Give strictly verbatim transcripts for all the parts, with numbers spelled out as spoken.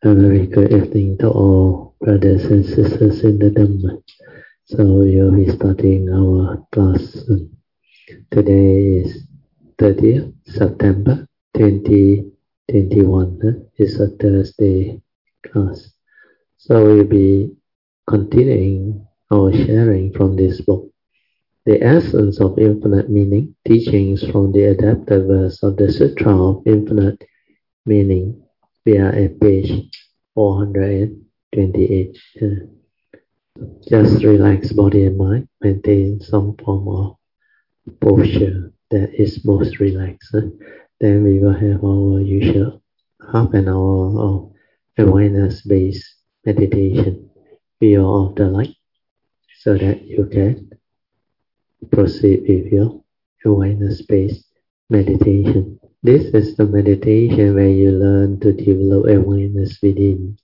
A very good evening to all brothers and sisters in the Dhamma. So you'll be starting our class soon. Today is thirtieth September twenty twenty-one. Huh? It's a Thursday class. So we'll be continuing our sharing from this book, The Essence of Infinite Meaning, Teachings from the Adapted Verse of the Sutra of Infinite Meaning. We are at page four hundred twenty-eight. Uh, just relax body and mind, maintain some form of posture that is most relaxed. Uh, then we will have our usual half an hour of awareness-based meditation. Feel of the light so that you can proceed with your awareness-based meditation. This is the meditation where you learn to develop awareness within,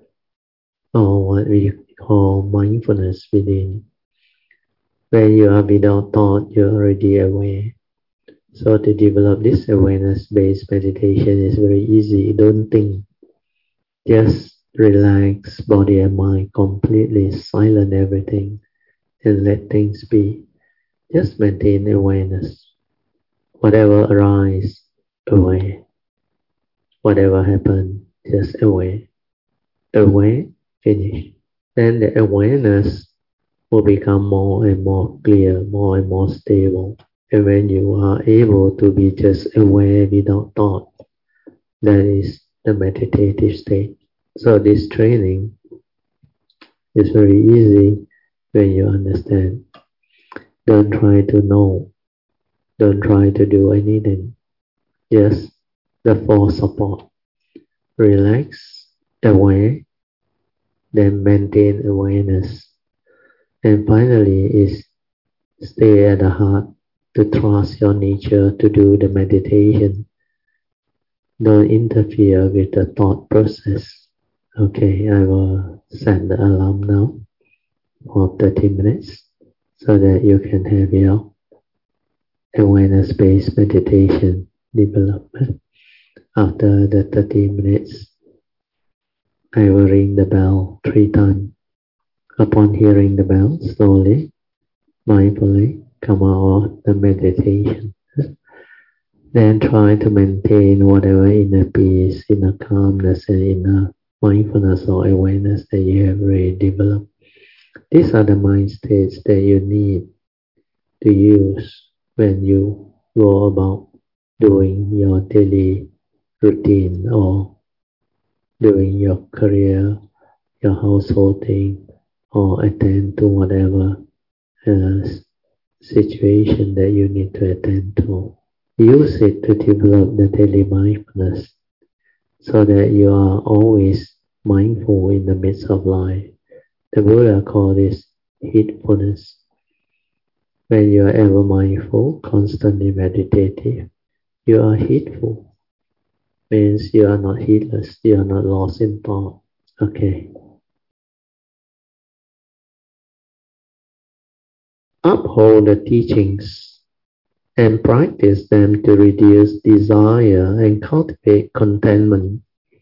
or what we call mindfulness within. When you are without thought, you're already aware. So to develop this awareness-based meditation is very easy. Don't think. Just relax body and mind completely, silent everything, and let things be. Just maintain awareness. Whatever arises, aware. Whatever happens, just aware. Aware, finish. Then the awareness will become more and more clear, more and more stable. And when you are able to be just aware without thought, that is the meditative state. So this training is very easy when you understand. Don't try to know. Don't try to do anything. Just the full support. Relax, aware, then maintain awareness. And finally is stay at the heart to trust your nature to do the meditation. Don't interfere with the thought process. Okay, I will set the alarm now for thirty minutes so that you can have your awareness-based meditation development. After the thirty minutes, I will ring the bell three times. Upon hearing the bell, slowly, mindfully come out of the meditation. Then try to maintain whatever inner peace, inner calmness, and inner mindfulness or awareness that you have already developed. These are the mind states that you need to use when you go about doing your daily routine or doing your career, your household thing, or attend to whatever uh, situation that you need to attend to. Use it to develop the daily mindfulness so that you are always mindful in the midst of life. The Buddha called this heedfulness. When you are ever mindful, constantly meditative, you are heedful. Means you are not heedless, you are not lost in thought. Okay. Uphold the teachings and practice them to reduce desire and cultivate contentment.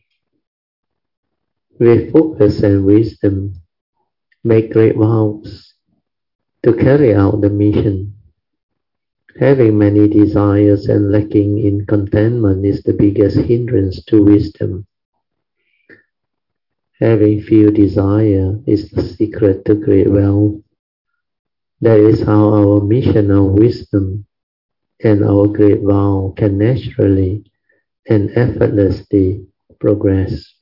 With focus and wisdom, make great vows to carry out the mission. Having many desires and lacking in contentment is the biggest hindrance to wisdom. Having few desire is the secret to great wealth. That is how our mission of wisdom and our great vow can naturally and effortlessly progress.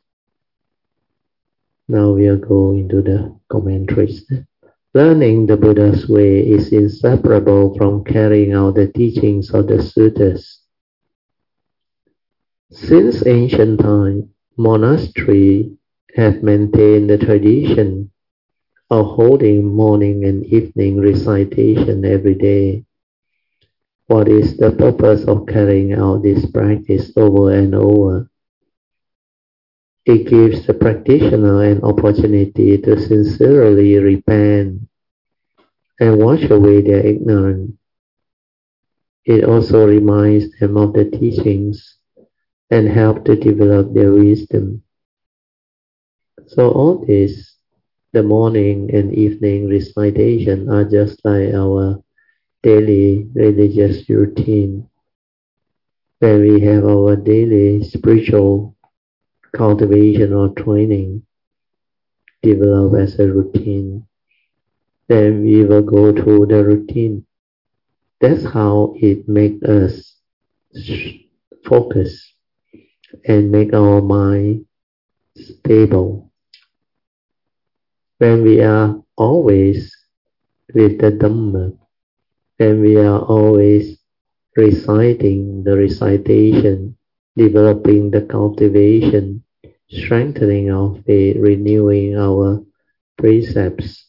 Now we'll go into the commentaries. Learning the Buddha's way is inseparable from carrying out the teachings of the suttas. Since ancient times, monasteries have maintained the tradition of holding morning and evening recitation every day. What is the purpose of carrying out this practice over and over? It gives the practitioner an opportunity to sincerely repent and wash away their ignorance. It also reminds them of the teachings and helps to develop their wisdom. So all this, the morning and evening recitation are just like our daily religious routine. When we have our daily spiritual cultivation or training develop as a routine, then we will go through the routine. That's how it makes us focus and make our mind stable. When we are always with the Dhamma, when we are always reciting the recitation, developing the cultivation, strengthening our faith, renewing our precepts,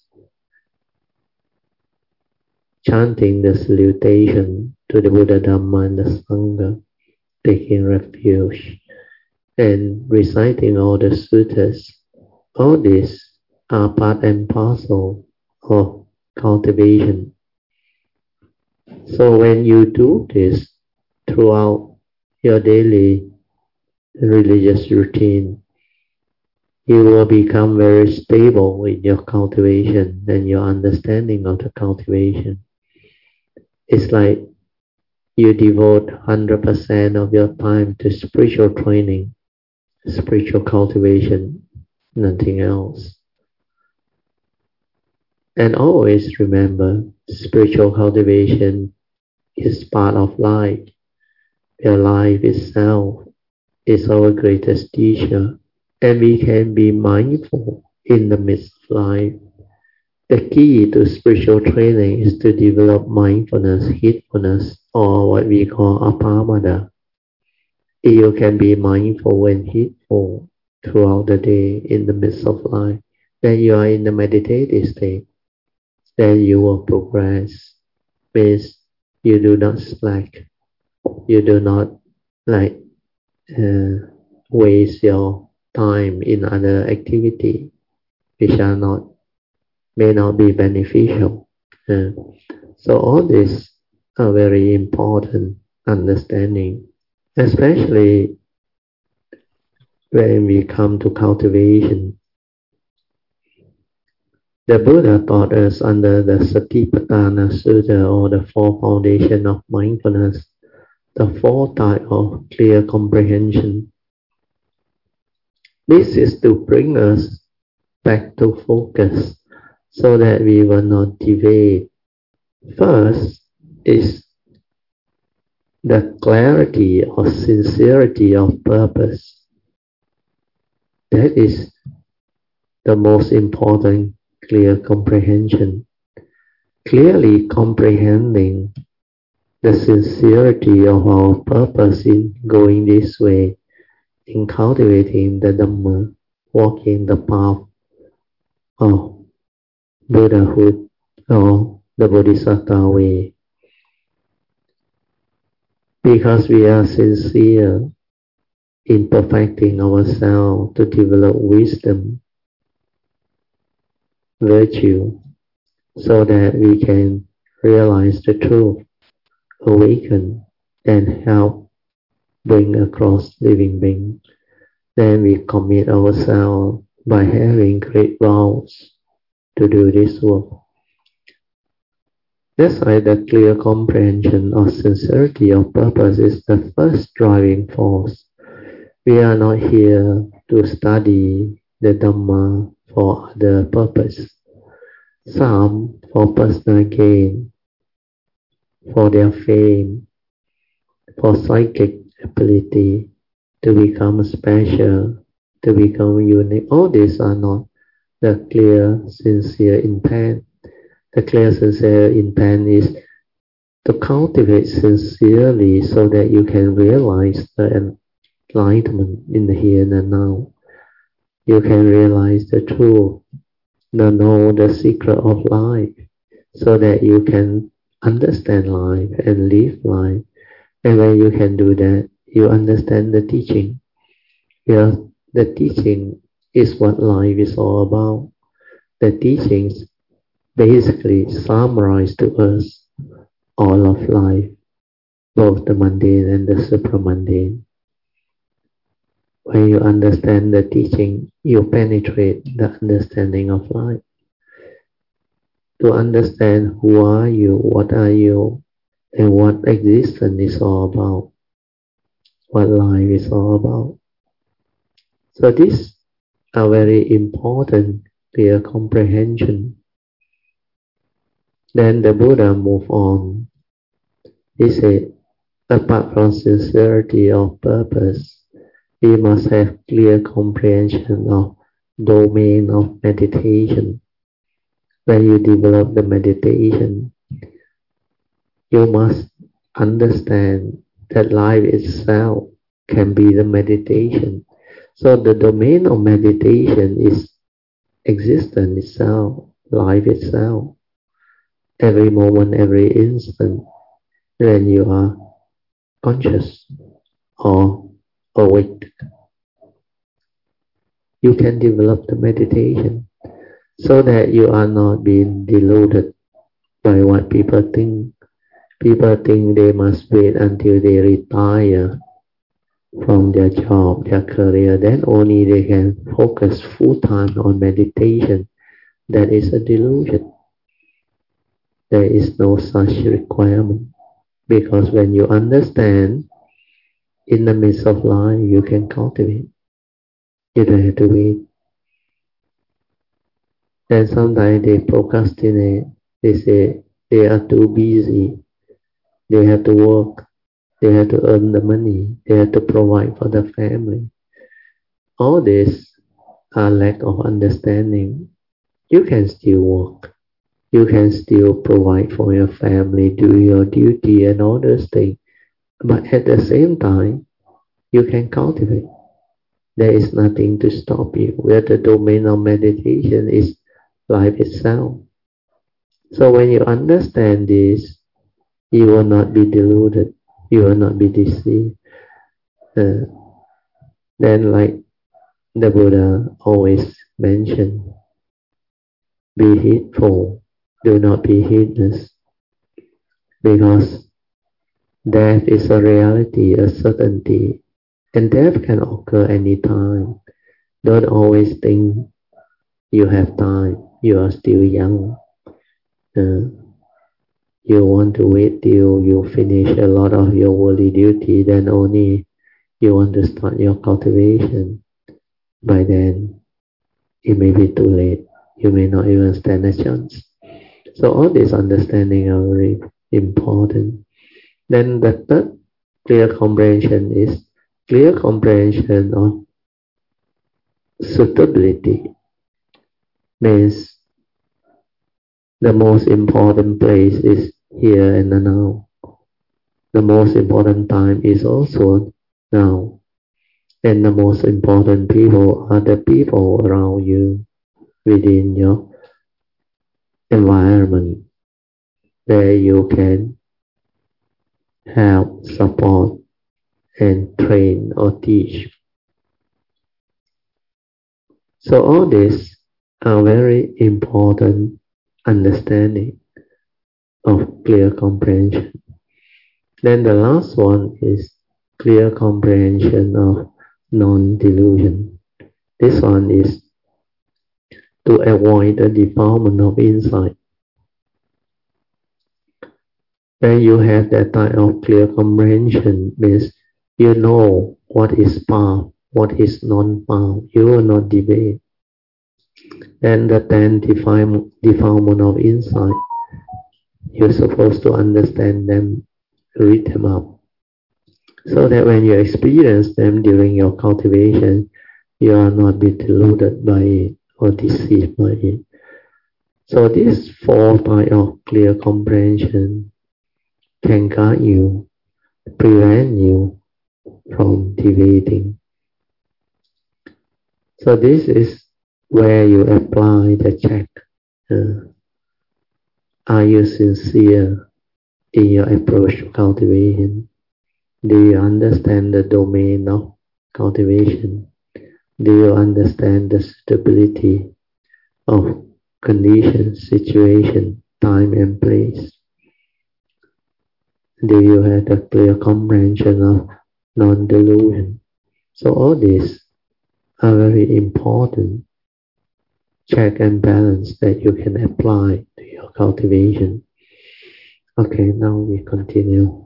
chanting the salutation to the Buddha, Dhamma, and the Sangha, taking refuge, and reciting all the suttas. All these are part and parcel of cultivation. So when you do this throughout your daily religious routine, you will become very stable in your cultivation and your understanding of the cultivation. It's like you devote one hundred percent of your time to spiritual training, spiritual cultivation, nothing else. And always remember, spiritual cultivation is part of life. Your life itself is our greatest teacher, and we can be mindful in the midst of life. The key to spiritual training is to develop mindfulness, heedfulness, or what we call appamada. If you can be mindful and heedful throughout the day in the midst of life, then you are in the meditative state. Then you will progress. Means you do not slack. You do not like uh, waste your time in other activity which are not may not be beneficial. Uh, so all these are very important understanding, especially when we come to cultivation. The Buddha taught us under the Satipatthana Sutta, or the four foundation of mindfulness, the four types of clear comprehension. This is to bring us back to focus so that we will not deviate. First is the clarity or sincerity of purpose. That is the most important clear comprehension. Clearly comprehending the sincerity of our purpose in going this way, in cultivating the Dhamma, walking the path of Buddhahood or the Bodhisattva way. Because we are sincere in perfecting ourselves to develop wisdom, virtue, so that we can realize the truth, awaken, and help bring across living beings. Then we commit ourselves by having great vows to do this work. That's why the clear comprehension of sincerity of purpose is the first driving force. We are not here to study the Dhamma for other purpose. Some for personal gain, for their fame, for psychic ability, to become special, to become unique. All these are not the clear, sincere intent. The clear, sincere intent is to cultivate sincerely so that you can realize the enlightenment in the here and now. You can realize the truth, the know the secret of life, so that you can understand life and live life. And when you can do that, you understand the teaching. Yeah, the teaching is what life is all about. The teachings basically summarize to us all of life, both the mundane and the supramundane. when you understand the teaching, you penetrate the understanding of life. To understand who are you, what are you, and what existence is all about, what life is all about. So these are very important, clear comprehension. Then the Buddha moved on. He said, apart from sincerity of purpose, we must have clear comprehension of domain of meditation. When you develop the meditation, you must understand that life itself can be the meditation. So the domain of meditation is existence itself, life itself. Every moment, every instant, when you are conscious or awake, you can develop the meditation so that you are not being deluded by what people think. People think they must wait until they retire from their job, their career, then only they can focus full time on meditation. That is a delusion. There is no such requirement, because when you understand, in the midst of life, you can cultivate. You don't have to wait. And sometimes they procrastinate. They say they are too busy. They have to work. They have to earn the money. They have to provide for the family. All this are lack of understanding. You can still work. You can still provide for your family, do your duty and all those things. But at the same time, you can cultivate. There is nothing to stop you. Where the domain of meditation is life itself. So when you understand this, you will not be deluded. You will not be deceived. Uh, then like the Buddha always mentioned, be heedful. Do not be heedless, because death is a reality, a certainty, and death can occur anytime. Don't always think you have time. You are still young. Uh, you want to wait till you finish a lot of your worldly duty, then only you want to start your cultivation. By then, it may be too late. You may not even stand a chance. So all this understanding are very important. Then the third clear comprehension is clear comprehension of suitability. Means the most important place is here and now. The most important time is also now. And the most important people are the people around you, within your environment, where you can help, support, and train or teach. So all these are very important understanding of clear comprehension. Then the last one is clear comprehension of non-delusion. This one is to avoid the defilement of insight. When you have that type of clear comprehension, means you know what is path, what is non-path. You will not debate. And the ten defilement of insight, you're supposed to understand them, read them up, so that when you experience them during your cultivation, you are not be deluded by it or deceived by it. So these four types of clear comprehension can guide you, prevent you from deviating. So this is where you apply the check. Uh, are you sincere in your approach to cultivation? Do you understand the domain of cultivation? Do you understand the suitability of conditions, situation, time and place? Do you have a clear comprehension of non-delusion? So all these are very important check and balance that you can apply to your cultivation. Okay, now we continue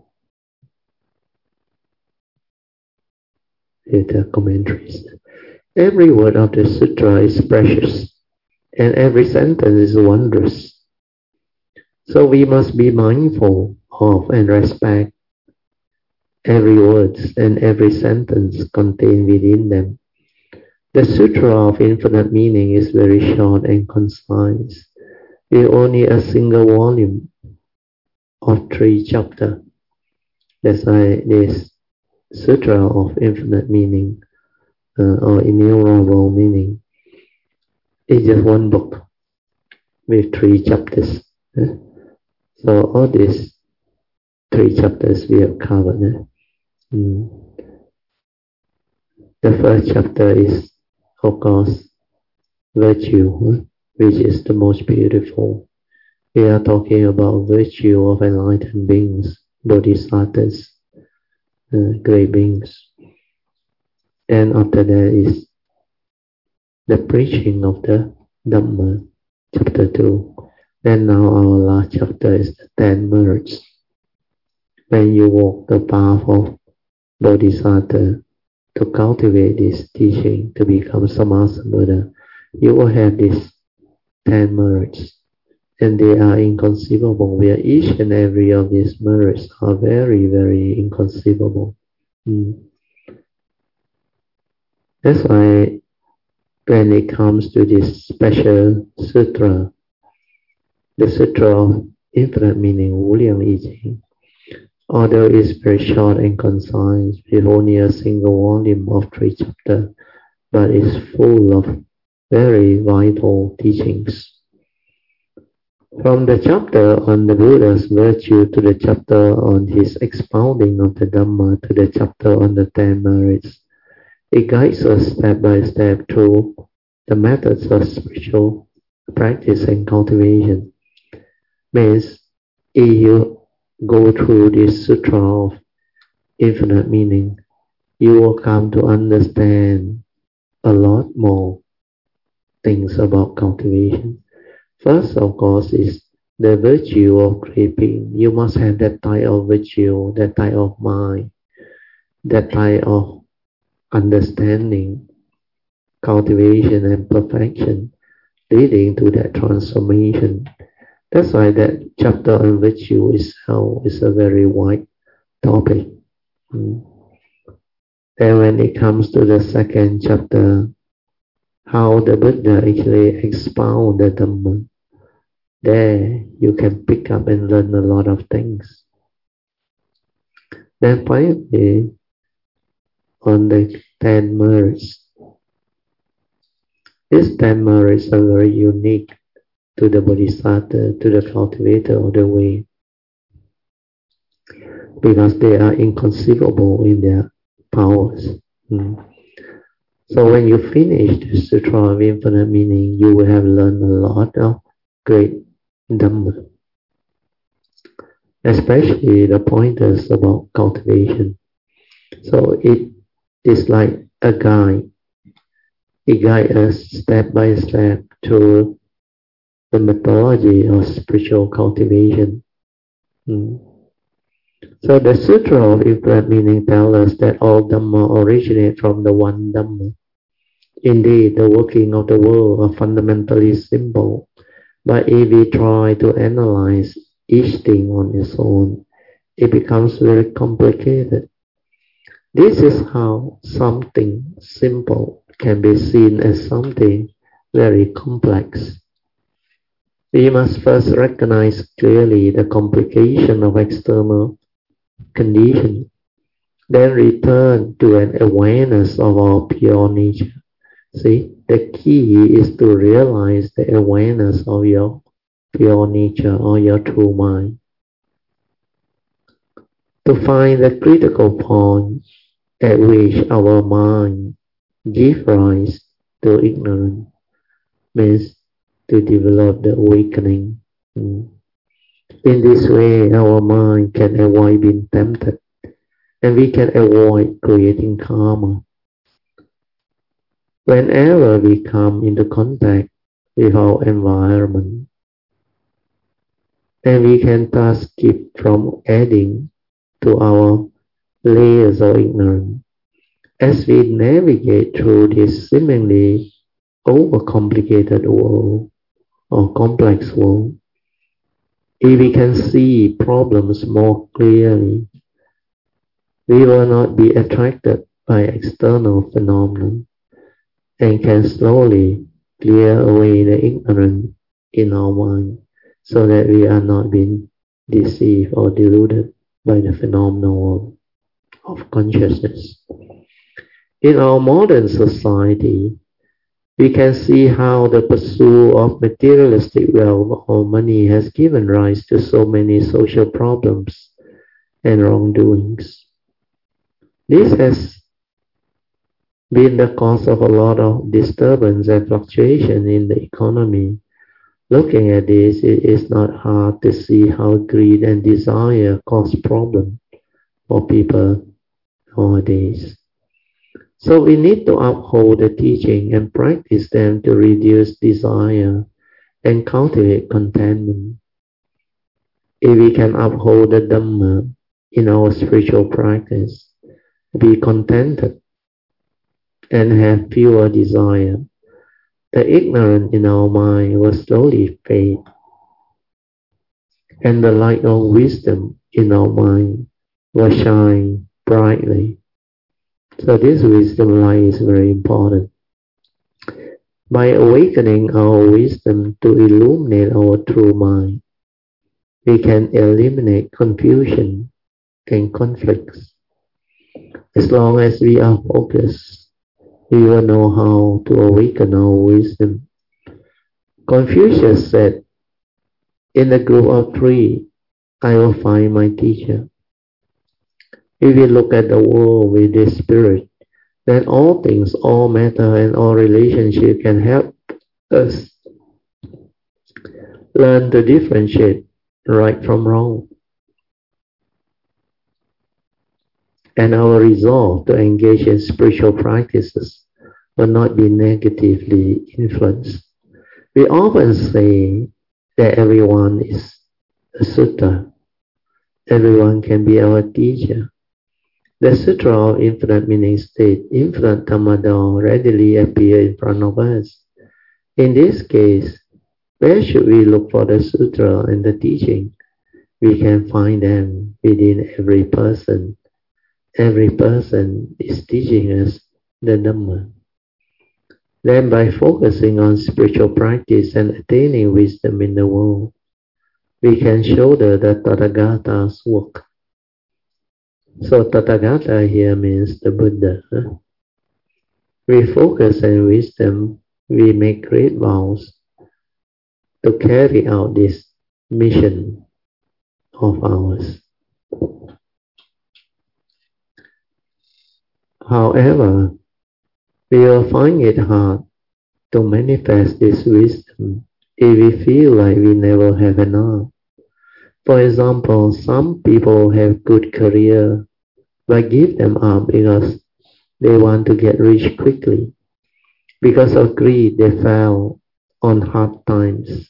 with the commentaries. Every word of the sutra is precious, and every sentence is wondrous. So we must be mindful of and respect every word and every sentence contained within them. The Sutra of Infinite Meaning is very short and concise, with only a single volume of three chapters. That's why this Sutra of Infinite Meaning uh, or Innumerable Meaning is just one book with three chapters. Eh? So all these three chapters we have covered. Eh? Mm. The first chapter is, of course, virtue, which is the most beautiful. We are talking about virtue of enlightened beings, bodhisattvas, uh, great beings. And after that is the preaching of the Dhamma, chapter two. And now our last chapter is the ten merits. When you walk the path of bodhisattva to cultivate this teaching to become Sammasambuddha, you will have these ten merits. And they are inconceivable, where each and every of these merits are very, very inconceivable. Mm. That's why when it comes to this special sutra, the Sutra of Infinite Meaning, Wu Liang Yi Jing, although it's very short and concise, with only a single volume of three chapters, but it's full of very vital teachings. From the chapter on the Buddha's virtue to the chapter on his expounding of the Dhamma to the chapter on the ten merits, it guides us step by step through the methods of spiritual practice and cultivation. Means, if you go through this Sutra of Infinite Meaning, you will come to understand a lot more things about cultivation. First, of course, is the virtue of great being. You must have that type of virtue, that type of mind, that type of understanding, cultivation and perfection, leading to that transformation. That's why that chapter on virtue itself is a very wide topic. Mm. Then when it comes to the second chapter, how the Buddha actually expound the Dhamma, there you can pick up and learn a lot of things. Then finally, on the ten merits, these ten merits are very unique to the Bodhisattva, to the cultivator of the way, because they are inconceivable in their powers. Mm. So when you finish the Sutra of Infinite Meaning, you will have learned a lot of great Dhamma, especially the pointers about cultivation. So it is like a guide. It guides us step by step through the methodology of spiritual cultivation. Mm. So the Sutra of Infinite Meaning tells us that all Dhamma originate from the one Dhamma. Indeed, the working of the world are fundamentally simple, but if we try to analyze each thing on its own, it becomes very complicated. This is how something simple can be seen as something very complex. We must first recognize clearly the complication of external condition, then return to an awareness of our pure nature. See, the key is to realize the awareness of your pure nature or your true mind. To find the critical point at which our mind gives rise to ignorance means to develop the awakening. In this way, our mind can avoid being tempted, and we can avoid creating karma. Whenever we come into contact with our environment, and we can thus keep from adding to our layers of ignorance. As we navigate through this seemingly overcomplicated world or complex world, if we can see problems more clearly, we will not be attracted by external phenomena and can slowly clear away the ignorance in our mind so that we are not being deceived or deluded by the phenomenal world of consciousness. In our modern society, we can see how the pursuit of materialistic wealth or money has given rise to so many social problems and wrongdoings. This has been the cause of a lot of disturbance and fluctuation in the economy. Looking at this, it is not hard to see how greed and desire cause problems for people nowadays. So we need to uphold the teaching and practice them to reduce desire and cultivate contentment. If we can uphold the Dhamma in our spiritual practice, be contented and have fewer desire, the ignorance in our mind will slowly fade, and the light of wisdom in our mind will shine brightly. So this wisdom light is very important. By awakening our wisdom to illuminate our true mind, we can eliminate confusion and conflicts. As long as we are focused, we will know how to awaken our wisdom. Confucius said, in a group of three, I will find my teacher. If we look at the world with this spirit, then all things, all matter, and all relationship can help us learn to differentiate right from wrong. And our resolve to engage in spiritual practices will not be negatively influenced. We often say that everyone is a sutta. Everyone can be our teacher. The Sutra of Infinite Meaning state, infinite Dhammadao readily appear in front of us. In this case, where should we look for the Sutra and the teaching? We can find them within every person. Every person is teaching us the Dhamma. Then by focusing on spiritual practice and attaining wisdom in the world, we can shoulder the Tathagata's work. So Tathagata here means the Buddha. Huh? With focus and wisdom, we make great vows to carry out this mission of ours. However, we will find it hard to manifest this wisdom if we feel like we never have enough. For example, some people have good career, but give them up because they want to get rich quickly. Because of greed, they fell on hard times,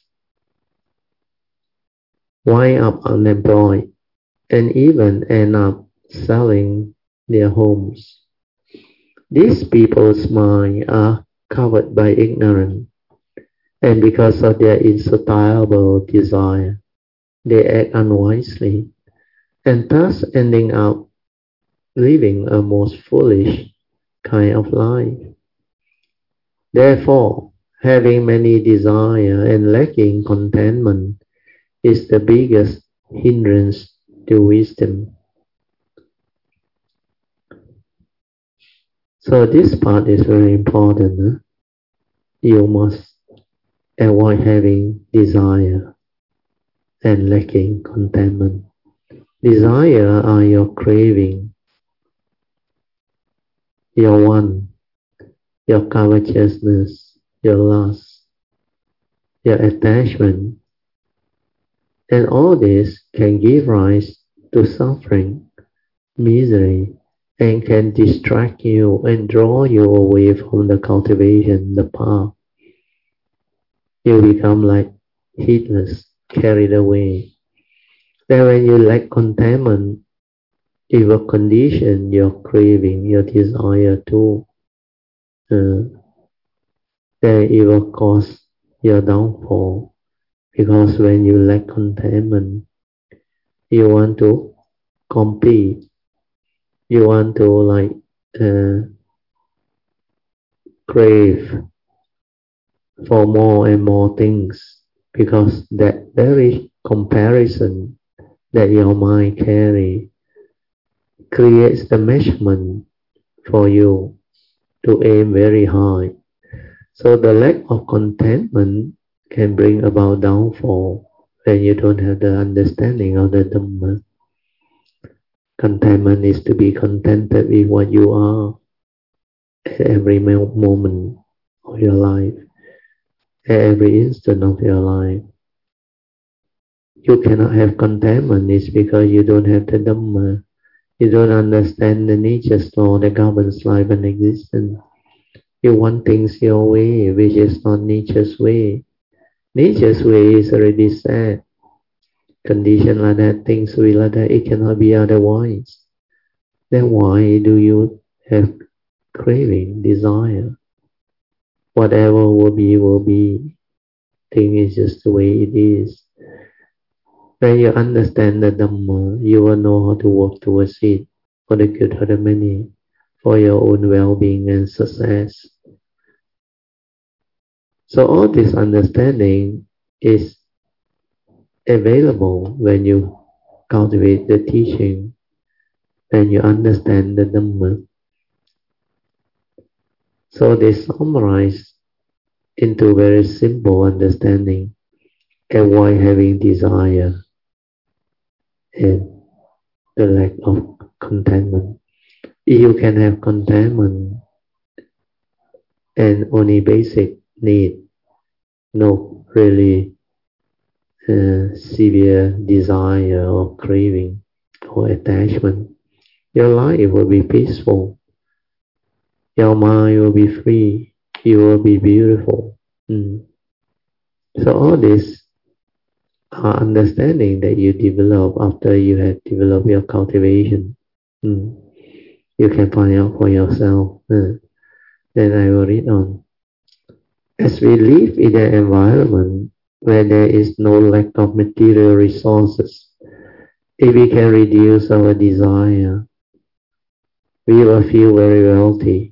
wind up unemployed, and even end up selling their homes. These people's minds are covered by ignorance, and because of their insatiable desire, they act unwisely, and thus ending up living a most foolish kind of life. Therefore, having many desires and lacking contentment is the biggest hindrance to wisdom. So this part is very important. Huh? You must avoid having desire and lacking contentment. Desire are your craving, your want, your covetousness, your lust, your attachment, and all this can give rise to suffering, misery, and can distract you and draw you away from the cultivation, the path. You become like heedless, carried away. Then when you lack contentment, it will condition your craving, your desire too. Uh, then it will cause your downfall. Because when you lack contentment, you want to compete. You want to like uh, crave for more and more things. Because that very comparison that your mind carry creates the measurement for you to aim very high. So the lack of contentment can bring about downfall when you don't have the understanding of the Dhamma. Contentment is to be contented with what you are at every moment of your life, at every instant of your life. You cannot have contentment is because you don't have the Dhamma. You don't understand the nature's law that governs life and existence. You want things your way, which is not nature's way. Nature's way is already set. Condition like that, things will like that, it cannot be otherwise. Then why do you have craving, desire? Whatever will be, will be. Thing is just the way it is. When you understand the Dhamma, you will know how to work towards it for the good of the many, for your own well-being and success. So all this understanding is available when you cultivate the teaching, when you understand the Dhamma. So they summarize into very simple understanding. Avoid having desire and the lack of contentment. If you can have contentment and only basic need, no really uh, severe desire or craving or attachment, your life will be peaceful. Your mind will be free. You will be beautiful. Mm. So all this are understanding that you develop after you have developed your cultivation. Mm. You can find out for yourself. Mm. Then I will read on. As we live in an environment where there is no lack of material resources, if we can reduce our desire, we will feel very wealthy.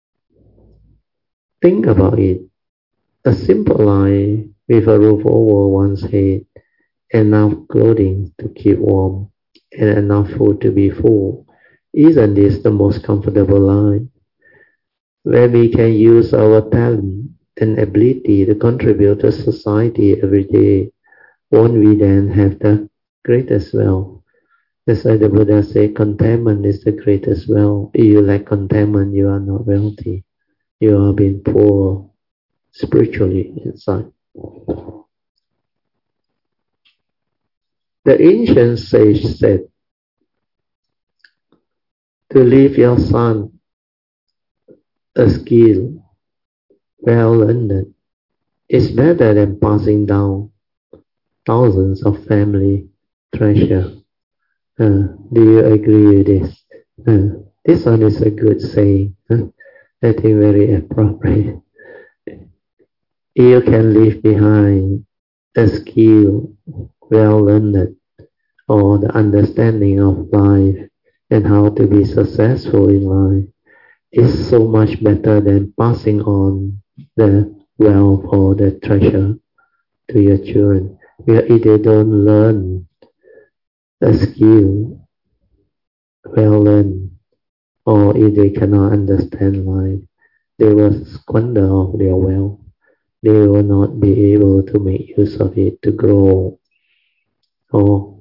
Think about it. A simple life with a roof over one's head, enough clothing to keep warm, and enough food to be full. Isn't this the most comfortable life? Where we can use our talent and ability to contribute to society every day, won't we then have the greatest wealth? That's why the Buddha said contentment is the greatest wealth. If you lack contentment, you are not wealthy. You are being poor spiritually inside. The ancient sage said, to leave your son a skill well learned is better than passing down thousands of family treasure. Uh, do you agree with this? Uh, this one is a good saying. Uh, I think very appropriate. You can leave behind a skill well learned or the understanding of life and how to be successful in life is so much better than passing on the wealth or the treasure to your children. If they don't learn a skill well learned, or if they cannot understand life, they will squander of their wealth. They will not be able to make use of it to grow or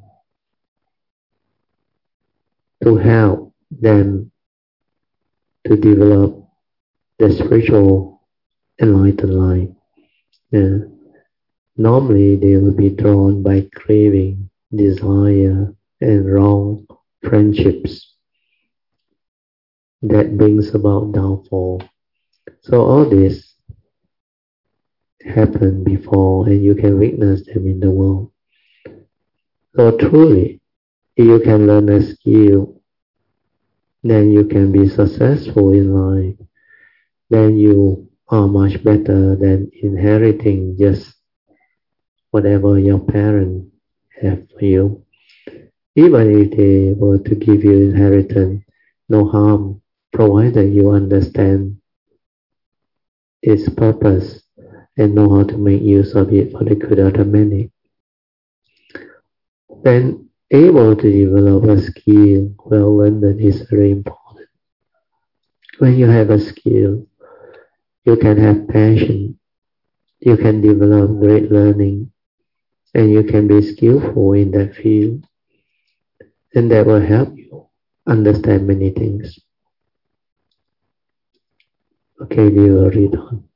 to help them to develop the spiritual enlightened life. Yeah. Normally, they will be drawn by craving, desire, and wrong friendships. that brings about downfall. So all this happened before and you can witness them in the world. So truly, if you can learn a skill, then you can be successful in life. Then you are much better than inheriting just whatever your parents have for you. Even if they were to give you inheritance, no harm, provided you understand its purpose and know how to make use of it for the good of the many. Then able to develop a skill well learned is very important. When you have a skill, you can have passion, you can develop great learning, and you can be skillful in that field. And that will help you understand many things. Okay, we will read on.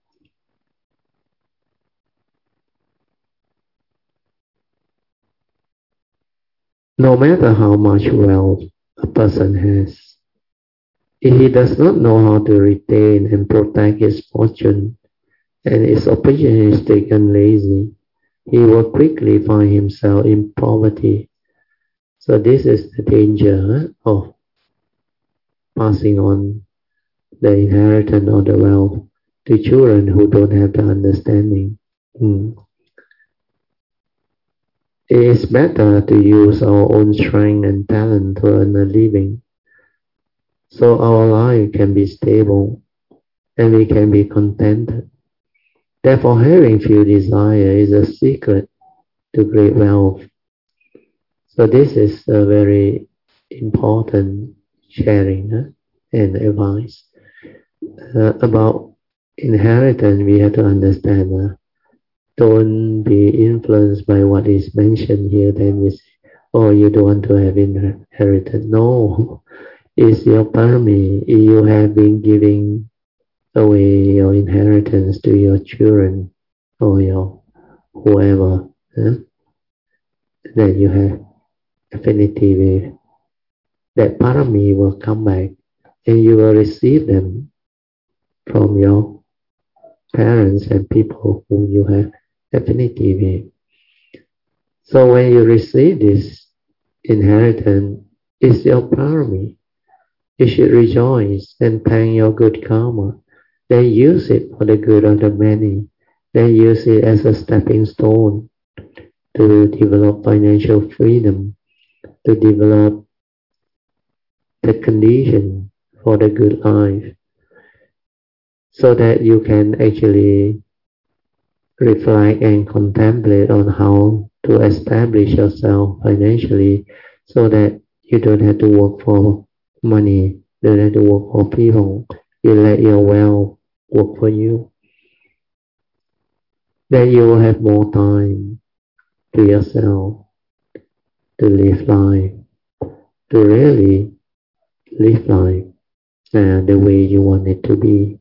No matter how much wealth a person has, if he does not know how to retain and protect his fortune and is opportunistic and lazy, he will quickly find himself in poverty. So this is the danger of passing on the inheritance of the wealth to children who don't have the understanding. Hmm. It is better to use our own strength and talent to earn a living, so our life can be stable and we can be contented. Therefore, having few desire is a secret to great wealth. So this is a very important sharing huh, and advice. Uh, about inheritance, we have to understand uh, don't be influenced by what is mentioned here. Then you say, oh, you don't want to have inheritance. No, it's your parami. You have been giving away your inheritance to your children or your whoever huh, that you have affinity with. That parami will come back and you will receive them from your parents and people whom you have affinity with. So when you receive this inheritance, it's your parami. You should rejoice and thank your good karma. Then use it for the good of the many. Then use it as a stepping stone to develop financial freedom, to develop the condition for the good life, so that you can actually reflect and contemplate on how to establish yourself financially so that you don't have to work for money, don't have to work for people. You let your wealth work for you. Then you will have more time to yourself to live life, to really live life uh, the way you want it to be.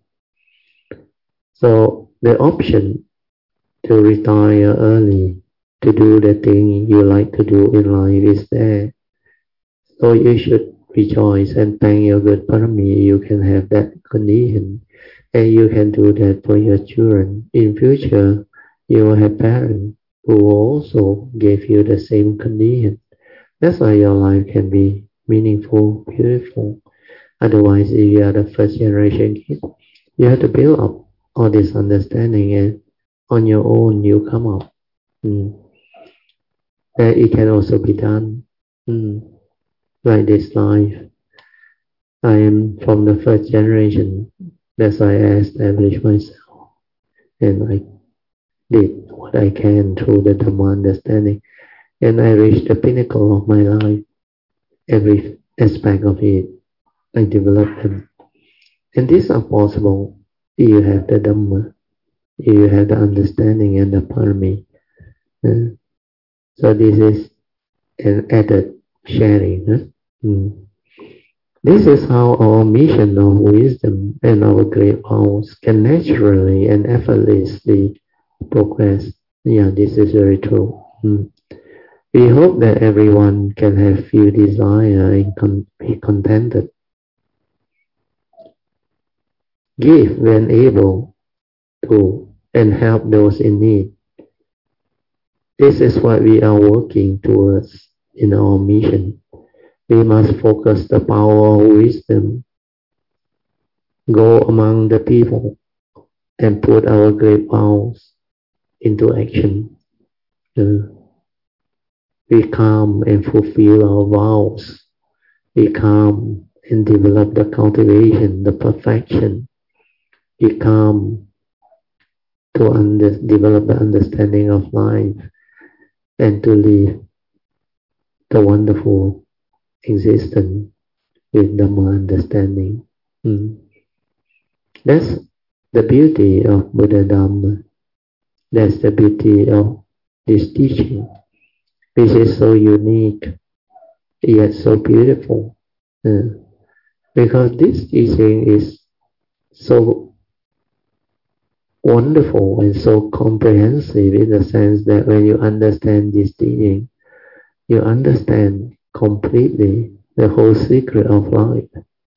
So the option to retire early, to do the thing you like to do in life is there. So you should rejoice and thank your good parami. You can have that condition and you can do that for your children. In future, you will have parents who will also give you the same condition. That's why your life can be meaningful, beautiful. Otherwise, if you are the first generation kid, you have to build up all this understanding and on your own you come up. Mm. That it can also be done. Mm. Like this life. I am from the first generation. That's why I established myself. And I did what I can through the Dhamma understanding. And I reached the pinnacle of my life. Every aspect of it, I developed them. And these are possible if you have the Dhamma, if you have the understanding and the parami. Uh, so this is an added sharing. Huh? Mm. This is how our mission of wisdom and our great vows can naturally and effortlessly progress. Yeah, this is very true. Mm. We hope that everyone can have few desire and con be contented. give when able to, and help those in need. This is what we are working towards in our mission. We must focus the power of wisdom, go among the people, and put our great vows into action. Uh, we come and fulfill our vows. We come and develop the cultivation, the perfection. We come to under, develop the understanding of life and to live the wonderful existence with Dhamma understanding. Mm. That's the beauty of Buddha Dhamma. That's the beauty of this teaching, which is so unique yet so beautiful. Uh, because this teaching is so wonderful and so comprehensive in the sense that when you understand this teaching, you understand completely the whole secret of life.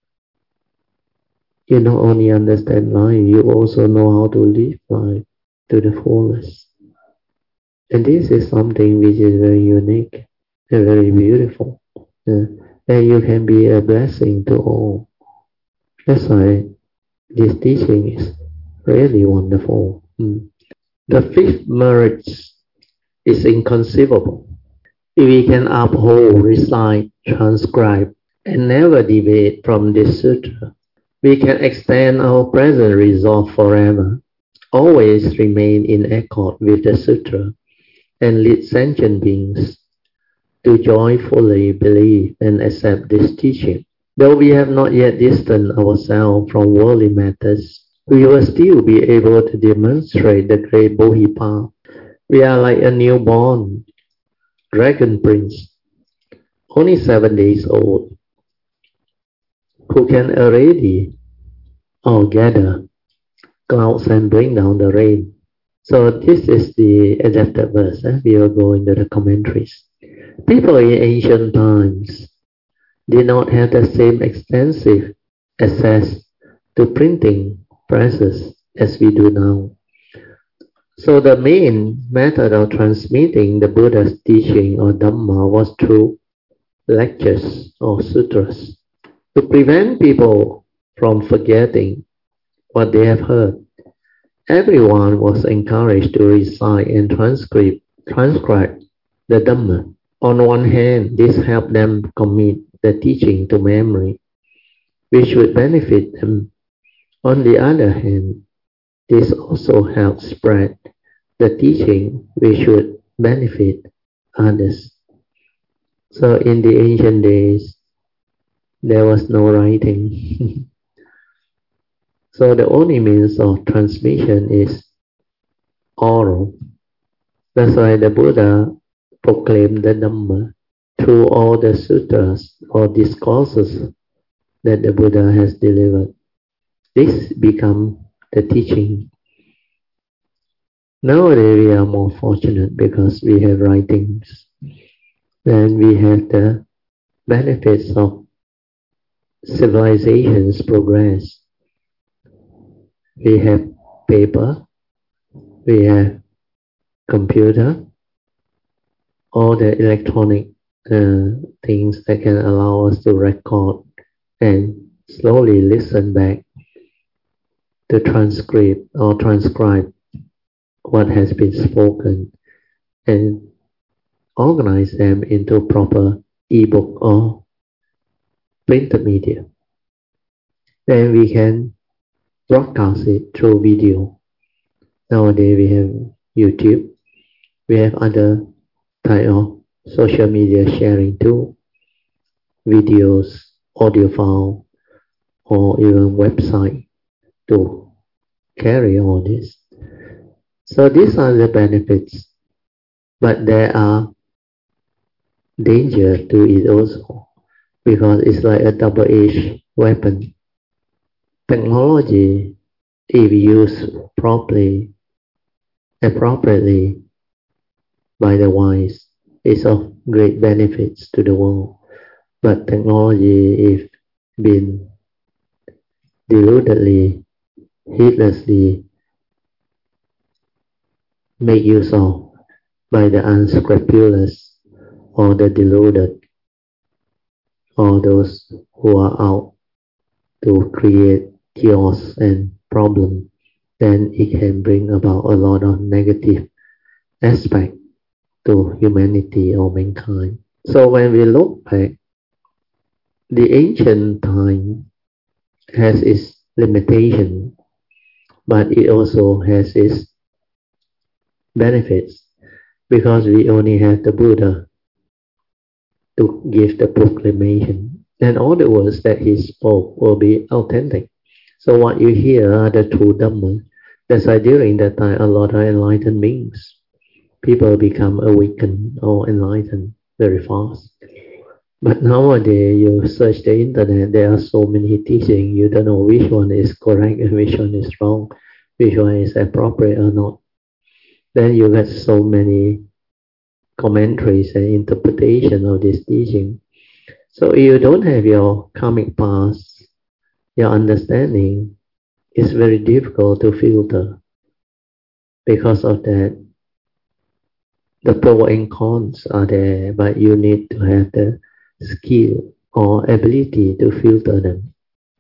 You not only understand life, you also know how to live life to the fullest. And this is something which is very unique and very beautiful. Uh, and you can be a blessing to all. That's why this teaching is really wonderful. Mm. The fifth merit is inconceivable. If we can uphold, recite, transcribe, and never deviate from this sutra, we can extend our present resolve forever, always remain in accord with the sutra, and lead sentient beings to joyfully believe and accept this teaching. Though we have not yet distanced ourselves from worldly matters, we will still be able to demonstrate the great Bodhi path. We are like a newborn dragon prince, only seven days old, who can already all gather clouds and bring down the rain. So this is the adapted verse. Eh? We will go into the commentaries. People in ancient times did not have the same extensive access to printing presses as we do now. So the main method of transmitting the Buddha's teaching or Dhamma was through lectures or sutras. To prevent people from forgetting what they have heard, everyone was encouraged to recite and transcribe, transcribe the Dhamma. On one hand, this helped them commit the teaching to memory, which would benefit them. On the other hand, this also helped spread the teaching, which would benefit others. So in the ancient days, there was no writing. So the only means of transmission is oral. That's why the Buddha proclaimed the Dhamma through all the sutras or discourses that the Buddha has delivered. This becomes the teaching. Nowadays we are more fortunate because we have writings and we have the benefits of civilization's progress. We have paper, we have computer, all the electronic uh, things that can allow us to record and slowly listen back to transcribe or transcribe what has been spoken and organize them into proper ebook or printed media. Then we can broadcast it through video. Nowadays we have YouTube, we have other type of social media sharing too, videos, audio file, or even website to carry all this. So these are the benefits, but there are danger to it also, because it's like a double-edged weapon. Technology, if used properly, appropriately by the wise, is of great benefits to the world. But technology, if been deludedly heedlessly make use of by the unscrupulous or the deluded or those who are out to create chaos and problem, then it can bring about a lot of negative aspect to humanity or mankind. So when we look back, the ancient time has its limitation, but it also has its benefits because we only have the Buddha to give the proclamation, and all the words that he spoke will be authentic. So what you hear are the true Dhamma. That's why during that time a lot of enlightened beings, people become awakened or enlightened very fast. But nowadays you search the internet, there are so many teachings, you don't know which one is correct and which one is wrong, which one is appropriate or not. Then you get so many commentaries and interpretation of this teaching. So if you don't have your karmic past, your understanding, it's very difficult to filter. Because of that, the pro and cons are there, but you need to have the skill or ability to filter them.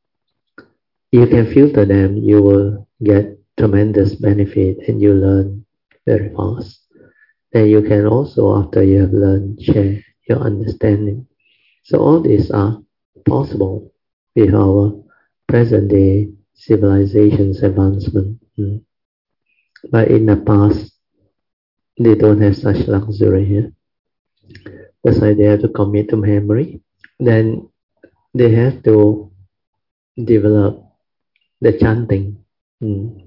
You can filter them, you will get tremendous benefit and you learn very fast. Then you can also, after you have learned, share your understanding. So all these are possible with our present day civilization's advancement. Mm. But in the past, they don't have such luxury here. That's why they have to commit to memory. Then they have to develop the chanting mm,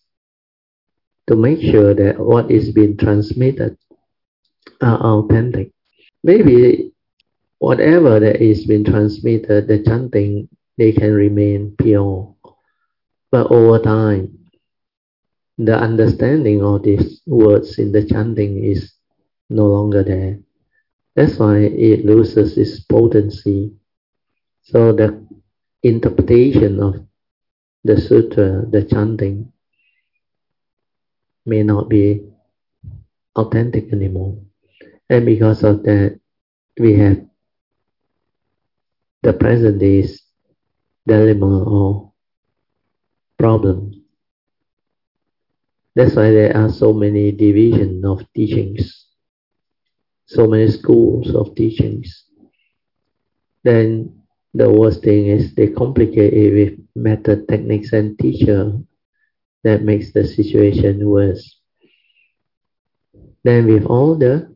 to make sure that what is being transmitted are authentic. Maybe whatever that is being transmitted, the chanting, they can remain pure. But over time, the understanding of these words in the chanting is no longer there. That's why it loses its potency. So the interpretation of the sutra, the chanting, may not be authentic anymore. And because of that, we have the present day's dilemma or problem. That's why there are so many divisions of teachings, so many schools of teachings. Then the worst thing is they complicate it with method, techniques, and teacher. That makes the situation worse. Then with all the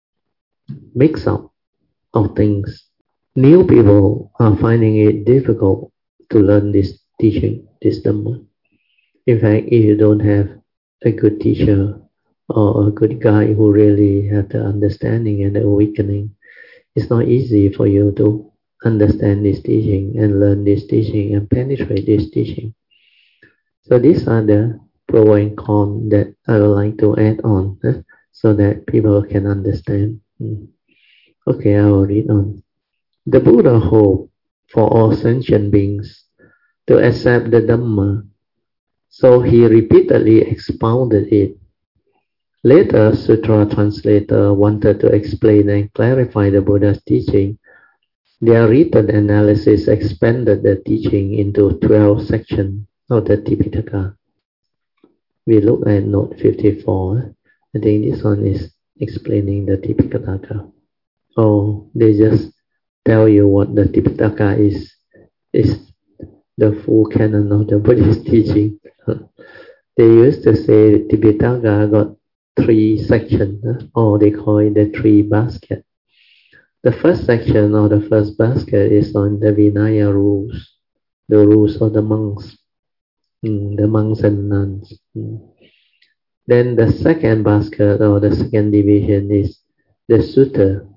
mix-up of things, new people are finding it difficult to learn this teaching, this Dhamma. In fact, if you don't have a good teacher or a good guide who really have the understanding and the awakening, it's not easy for you to understand this teaching and learn this teaching and penetrate this teaching. So these are the pro and con that I would like to add on eh, so that people can understand. Mm. Okay, I will read on. The Buddha hoped for all sentient beings to accept the Dhamma, so he repeatedly expounded it. Later, Sutra translator wanted to explain and clarify the Buddha's teaching. Their written analysis expanded the teaching into twelve sections of the Tipitaka. We look at note fifty-four. I think this one is explaining the Tipitaka. Oh, they just tell you what the Tipitaka is. Is the full canon of the Buddhist teaching. They used to say Tipitaka got three sections, or they call it the three baskets. The first section or the first basket is on the Vinaya rules, the rules of the monks, mm, the monks and nuns. Mm. Then the second basket or the second division is the sutta,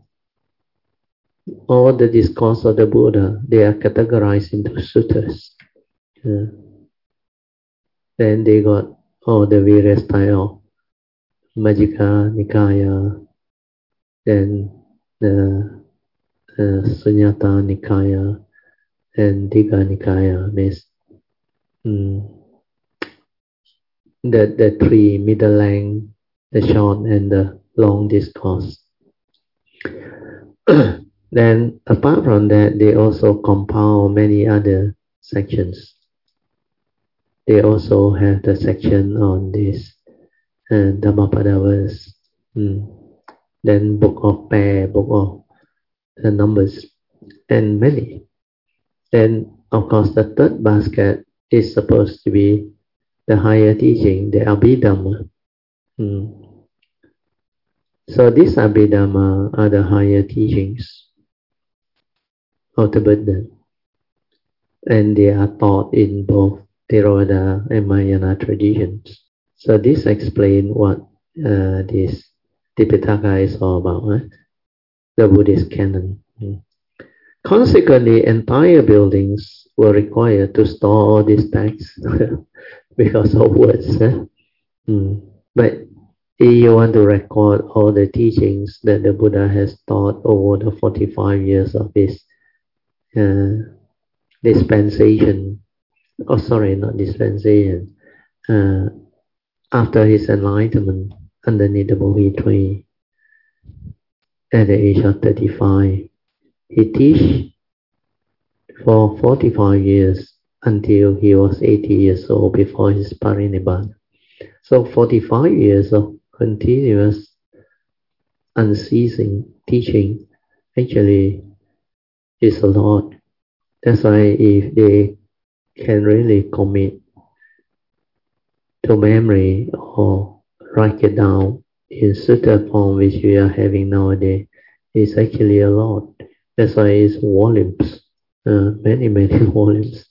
all the discourse of the Buddha. They are categorized into suttas. Uh, then they got all the various type of Majjhima Nikaya, then the uh, Sunyata Nikaya, and Digha Nikaya, means um, the, the three middle length, the short and the long discourse. Then apart from that, they also compile many other sections. They also have the section on this uh, Dhammapada verse. Mm. Then book of pair, book of the numbers, and many. Then of course the third basket is supposed to be the higher teaching, the Abhidhamma. Mm. So these Abhidhamma are the higher teachings of the Buddha, and they are taught in both Theravada and Mahayana traditions. So this explains what uh, this Tipitaka is all about, right? The Buddhist canon. Mm. Consequently, entire buildings were required to store all these texts because of words. Eh? Mm. But if you want to record all the teachings that the Buddha has taught over the forty-five years of his uh, dispensation, oh sorry, not dispensation, uh, after his enlightenment underneath the Bodhi tree at the age of thirty-five, he teach for forty-five years until he was eighty years old before his parinibbana. So forty-five years of continuous unceasing teaching actually is a lot. That's why if they can really commit to memory or write it down in sutta form, which we are having nowadays, it's actually a lot. That's why it's volumes, uh, many, many volumes.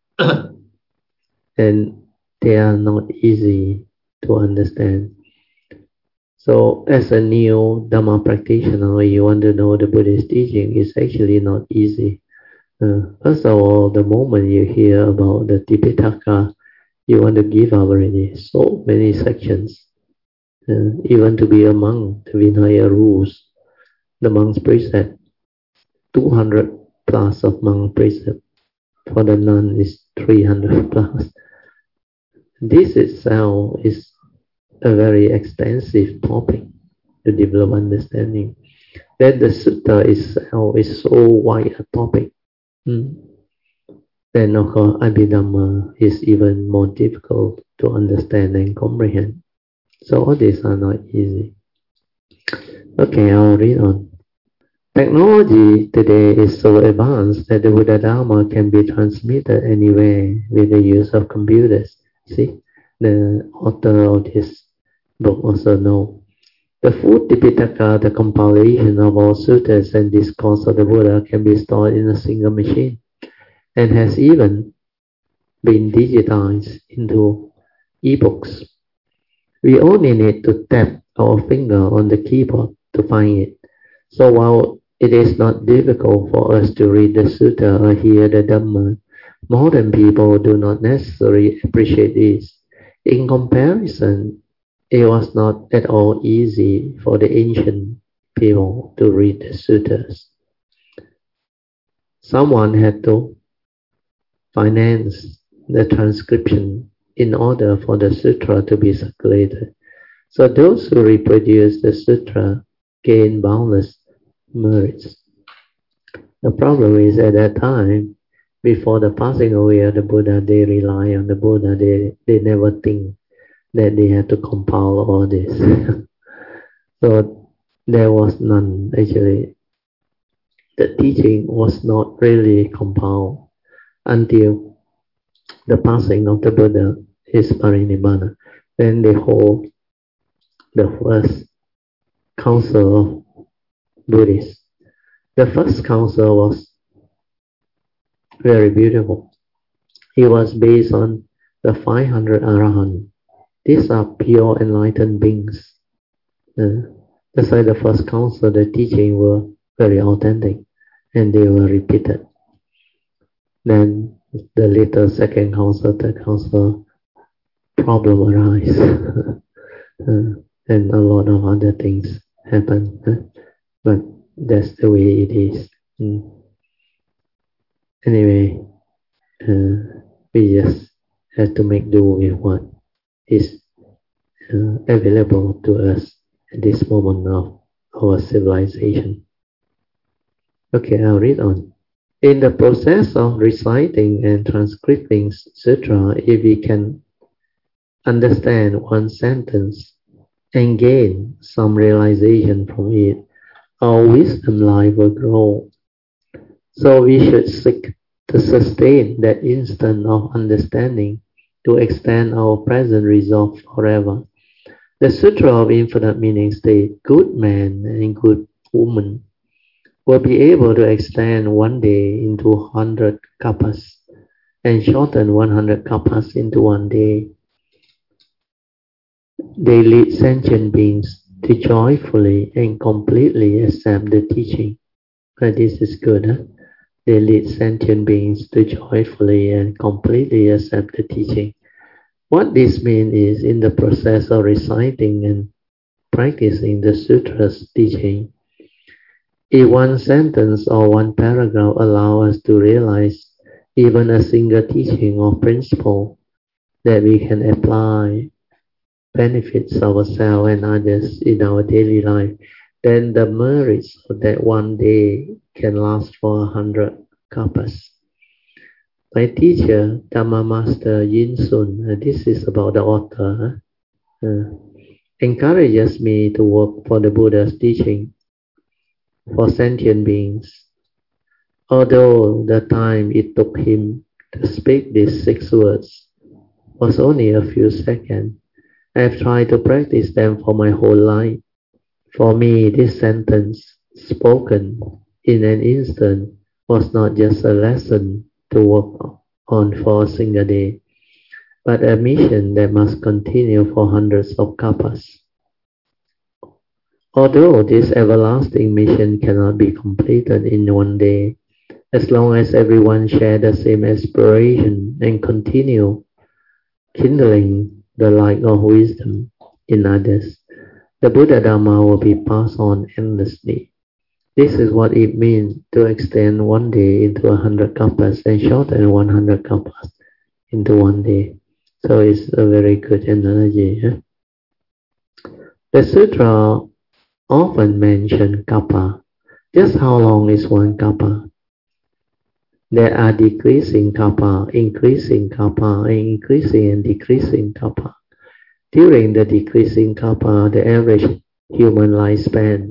And they are not easy to understand. So as a new Dhamma practitioner, you want to know the Buddhist teaching, it's actually not easy. Uh, first of all, the moment you hear about the Tipitaka, you want to give up already. So many sections. Uh, even to be a monk, the Vinaya rules, the monk's precept, two hundred plus of monk precept. For the nun is three hundred plus. This itself is a very extensive topic to develop understanding. That the sutta itself is so wide a topic. Mm. Then of course Abhidhamma is even more difficult to understand and comprehend. So all these are not easy. Okay, I'll read on. Technology today is so advanced that the Buddha Dharma can be transmitted anywhere with the use of computers. See, the author of this book also know. The full Tipitaka, the compilation of all suttas and discourse of the Buddha, can be stored in a single machine and has even been digitized into ebooks. We only need to tap our finger on the keyboard to find it. So while it is not difficult for us to read the sutta or hear the Dhamma, modern people do not necessarily appreciate this. In comparison, it was not at all easy for the ancient people to read the suttas. Someone had to finance the transcription in order for the sutra to be circulated. So those who reproduce the sutra gain boundless merits. The problem is at that time, before the passing away of the Buddha, they rely on the Buddha. They, they never think that they have to compile all this. So there was none actually. The teaching was not really compiled until the passing of the Buddha, his parinibbana. Then they hold the first council of Buddhists. The first council was very beautiful. It was based on the five hundred Arahants. These are pure enlightened beings. Uh, that's why the first council, the teaching were very authentic and they were repeated. Then the later second council, third council, problem arise. uh, and a lot of other things happen. Uh, but that's the way it is. Mm. Anyway, uh, we just have to make do with what is uh, available to us at this moment of our civilization. Okay, I'll read on. In the process of reciting and transcribing sutra, if we can understand one sentence and gain some realization from it, our wisdom life will grow. So we should seek to sustain that instant of understanding to extend our present resolve forever. The Sutra of Infinite Meaning states, good man and good woman will be able to extend one day into one hundred kapas and shorten one hundred kapas into one day. They lead sentient beings to joyfully and completely accept the teaching. And this is good, huh? They lead sentient beings to joyfully and completely accept the teaching. What this means is, in the process of reciting and practicing the sutra's teaching, if one sentence or one paragraph allow us to realize even a single teaching or principle that we can apply, benefits ourselves and others in our daily life, then the merits of that one day can last for a hundred kapas. My teacher, Dhamma Master Yin Sun, uh, this is about the author, uh, encourages me to work for the Buddha's teaching for sentient beings. Although the time it took him to speak these six words was only a few seconds, I have tried to practice them for my whole life. For me, this sentence, spoken in an instant, was not just a lesson to work on for a single day, but a mission that must continue for hundreds of kapas. Although this everlasting mission cannot be completed in one day, as long as everyone shares the same aspiration and continue kindling the light of wisdom in others, the Buddha Dhamma will be passed on endlessly. This is what it means to extend one day into a hundred kapas and shorten one hundred kapas into one day. So it's a very good analogy. Yeah? The sutra often mention kappa. Just how long is one kappa? There are decreasing kappa, increasing kappa, and increasing and decreasing kappa. During the decreasing kappa, the average human lifespan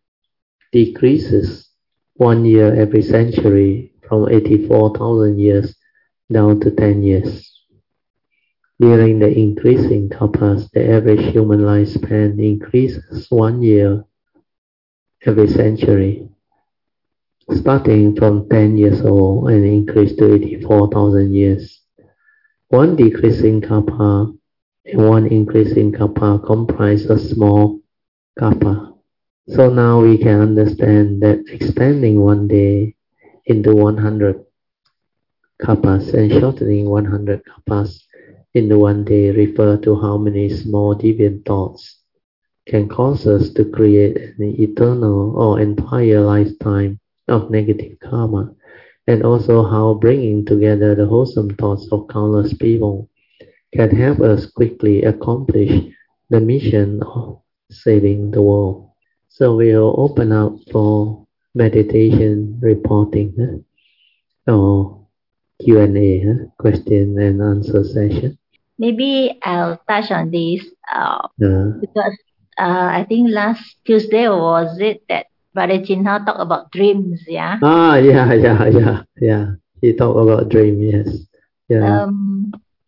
decreases one year every century from eighty-four thousand years down to ten years. During the increasing kappas, the average human lifespan increases one year every century, starting from ten years old and increase to eighty-four thousand years. One decreasing kappa and one increasing kappa comprise a small kappa. So now we can understand that extending one day into one hundred kappas and shortening one hundred kappas into one day refer to how many small deviant thoughts can cause us to create an eternal or entire lifetime of negative karma, and also how bringing together the wholesome thoughts of countless people can help us quickly accomplish the mission of saving the world. So we'll open up for meditation reporting huh? or Q and A, huh? question and answer session. Maybe I'll touch on this uh, uh, because uh, I think last Tuesday was it that Brother Jinhao talked about dreams, yeah? Ah, yeah, yeah, yeah, yeah. He talked about dream, yes. Yeah. Um,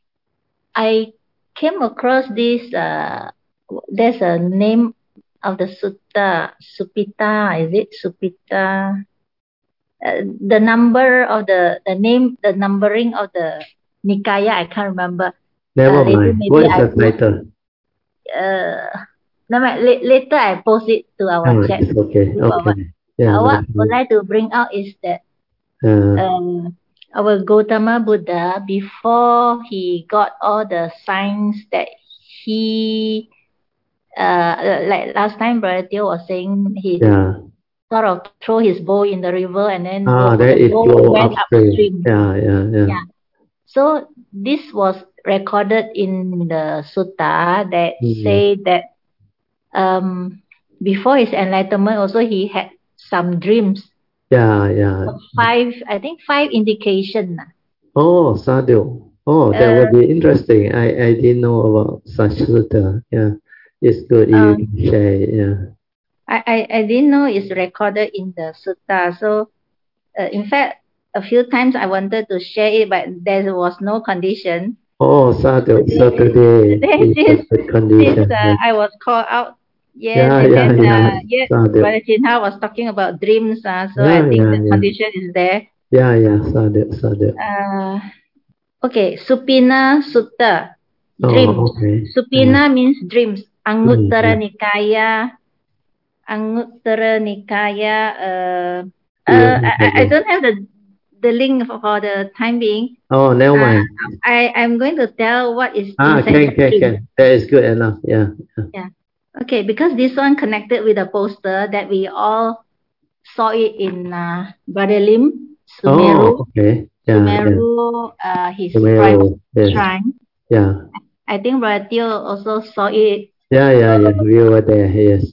I came across this, uh, there's a name of the sutta, Supita, is it Supita? Uh, the number of the, the name, the numbering of the Nikaya, I can't remember. Never uh, later mind. maybe What is I the post, title? uh, no, ma- la- later I post it to our Oh, chat. it's okay. group or what. Okay. Yeah, Uh, no what I would problem. like to bring out is that Uh, um, our Gautama Buddha, before he got all the signs that he, uh, like last time Brother Teo was saying, he yeah. sort of throw his bow in the river and then Ah, go, that the is bow flow went upstream. upstream. Yeah, yeah, yeah. Yeah. So this was recorded in the sutta that Mm. say that um, before his enlightenment also he had some dreams. Yeah, yeah. Five, I think five indication. Oh, sadhu. Oh, that Uh, would be interesting. I, I didn't know about such sutta. Yeah, it's good if you um, can share it. Yeah. I, I, I didn't know it's recorded in the sutta. So, uh, in fact, a few times I wanted to share it, but there was no condition. Oh, sadhu. So today Today, is a since, good since condition. uh, Yeah, I was called out, yes, yeah, and yeah, then yeah. uh, yet Sadhu. Brother Chinha was talking about dreams, uh, so Yeah, I think yeah, the yeah. condition is there. Yeah, yeah. Sadhu, sadhu. Uh, okay, Supina Sutta, dreams. Oh, okay. Yeah. Supina means dreams. Mm, Anguttara yeah. Nikaya, Anguttara Nikaya. Uh, Do you uh, have I, that I I one? don't have the the link for, for the time being. Oh, never Uh, mind. I I'm going to tell what is Ah, inside can, the can, dream. can. That is good enough. Yeah. Yeah. Yeah. Okay, because this one connected with the poster that we all saw it in uh, Brother Lim, Oh, Sumeru, okay. Yeah, yeah. Sumeru, uh, his private Tomorrow. Yes. shrine. Yeah. I think Brother Teo also saw it. Yeah, yeah, yeah. We were there. Yes.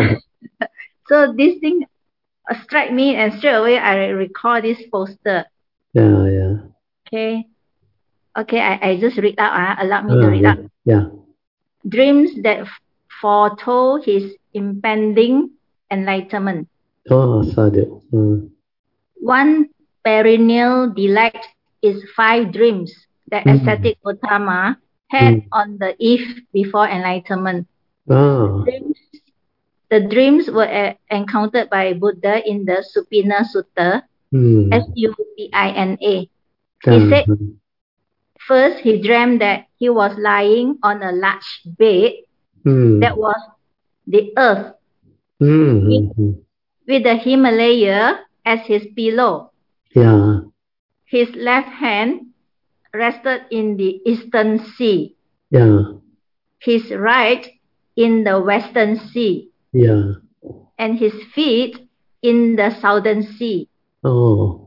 So this thing uh, struck me, and straight away I recall this poster. Yeah, yeah. Okay, okay. I, I just read out. Uh, allow me to Ah, read yeah, out. yeah. Dreams that foretold his impending enlightenment. Oh, sadhu. Mm. One perennial delight is five dreams that Mm. ascetic Gautama had Mm. on the eve before enlightenment. Ah. Dreams, the dreams were uh, encountered by Buddha in the Supina Sutta, Mm. S U P I N A. He Ah. said first he dreamed that he was lying on a large bed Mm. that was the earth with, Mm. Mm. with the Himalaya as his pillow. Yeah. His left hand rested in the eastern sea, Yeah. his right in the western sea, Yeah. and his feet in the southern sea. Oh.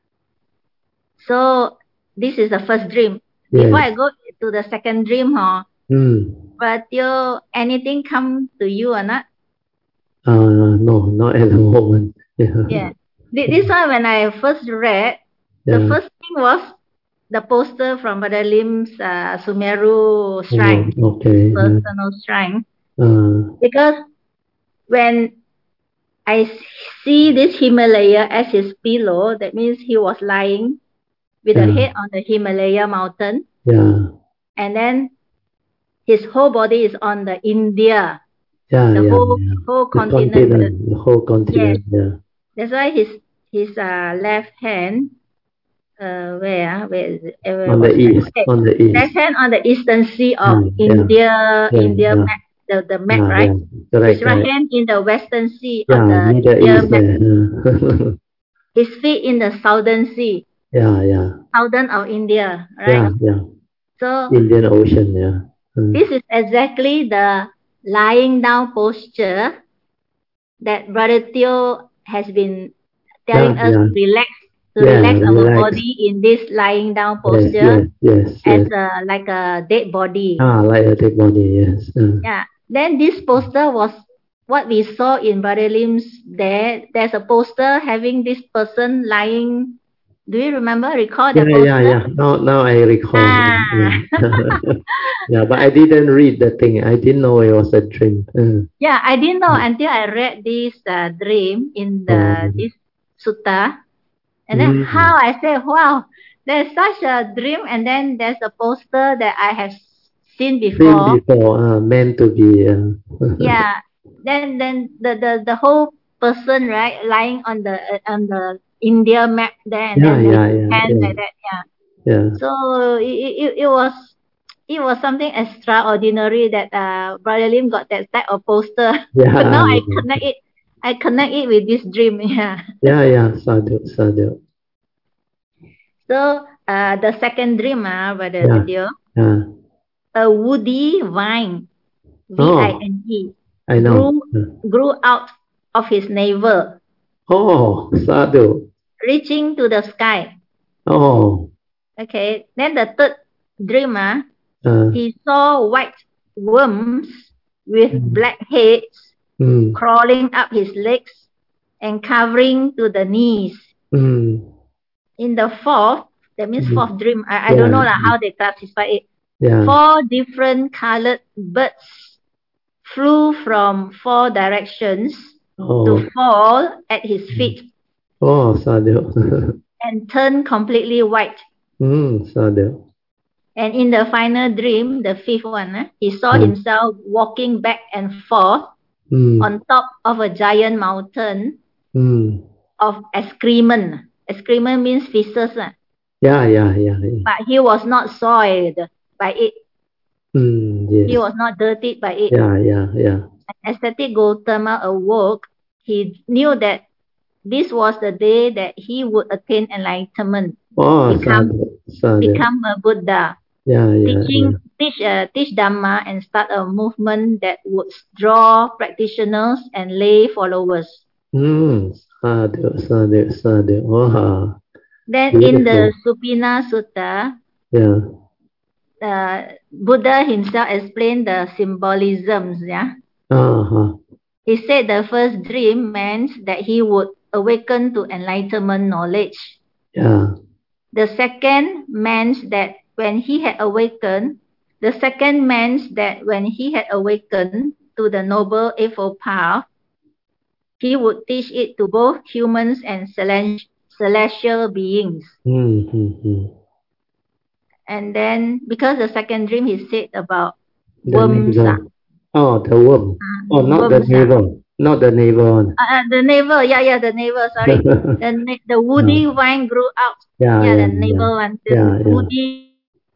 So this is the first dream. Yes. Before I go to the second dream, huh, Mm. but you, anything come to you or not? Uh, no, not at the moment. Yeah. Yeah. This one, when I first read, the Yeah. first thing was the poster from Brother Lim's uh, Sumeru Oh, shrine, okay. Yeah. personal shrine. Uh, Because when I see this Himalaya as his pillow, that means he was lying with yeah. the head on the Himalaya mountain, Yeah. and then his whole body is on the India, Yeah. the Yeah. whole Yeah. whole The continent. continent. The whole Yes, continent. Yeah. that's why his his uh, left hand, uh, where ah, where is it? Uh, Where On the was that? east. Okay, On the left east. hand on the eastern sea Yeah. of Yeah. India, Yeah. India Yeah. map, the the map, Yeah. right? Yeah. Correct. His right Correct. hand in the western sea of Yeah. the Middle India East map. there. Yeah. His feet in the southern sea, Yeah. Yeah. southern of India, Yeah. right? Yeah. So Indian Ocean. Yeah. Mm. this is exactly the lying down posture that Brother Teo has been telling Yeah. us Yeah. to relax, to Yeah. relax our Relax. body in this lying down Yes. posture Yes. Yes. as Yes. a, like a dead body. Ah, like a dead body. Yes. Uh, Yeah. Then this poster was what we saw in Brother Lim's there. There's a poster having this person lying. Do you remember? Recall the yeah. poster? Yeah. Yeah. Now, now I recall. Ah. Yeah. Yeah, but I didn't read the thing. I didn't know it was a dream. Uh, Yeah, I didn't know until I read this uh, dream in the oh. this sutta, and then Mm. how I said, wow, there's such a dream, and then there's a poster that I have seen Seen before. before. Uh, meant to be. Uh, Yeah, then then the the the whole person, right, lying on the uh, on the India map there, and yeah. then with Yeah. his Yeah. hand Yeah. like that. Yeah. Yeah. So it, it, it was it was something extraordinary that uh, Brother Lim got that type of poster. Yeah. But now I Yeah. connect it, I connect it with this dream. Yeah. Yeah. Yeah. Sadhu. Sadhu. So uh, the second dream, uh, Brother Yeah. Teo, Yeah. a woody vine, V I N E, I know. grew Uh, grew out of his navel, Oh, sadhu. reaching to the sky. Oh. Okay. Then the third dream, uh, uh, he saw white worms with mm, black heads mm, crawling up his legs and covering to the knees. mm, In the fourth, that means mm. fourth dream, I, I Yeah, don't know like, yeah, how they classify it. yeah. Four different colored birds flew from four directions Oh, to fall at his feet oh, sadhu. and turn completely white. mm, sadhu. And in the final dream, the fifth one, eh, he saw Mm, himself walking back and forth mm, on top of a giant mountain mm. of excrement. Excrement means feces, eh, Yeah, yeah, yeah, yeah. but he was not soiled by it. Mm, He yes. was not dirtied by it. Yeah, yeah, yeah. Ascetic Gautama awoke. He knew that this was the day that he would attain enlightenment, Oh, become sadhu, sadhu. become a Buddha. Yeah, yeah, Teaching, yeah. teach, uh, teach Dhamma and start a movement that would draw practitioners and lay followers. Mm, sadhu, sadhu, sadhu. Wow. Then in the Beautiful. Supina Sutta, Yeah. uh, Buddha himself explained the symbolisms. Yeah, Uh-huh. he said the first dream meant that he would awaken to enlightenment knowledge. Yeah. The second meant that when he had awakened, the second meant that when he had awakened to the Noble Eightfold Path, he would teach it to both humans and celestial beings. Mm-hmm. And then, because the second dream he said about The worms. navel. Oh, the worm. Uh, Oh, not worms, the navel. Not the navel one. Uh, uh, the navel, yeah, yeah, the navel, sorry. the na- the woody uh, vine grew out. yeah, Yeah, yeah, the yeah. navel one. The Yeah, yeah. woody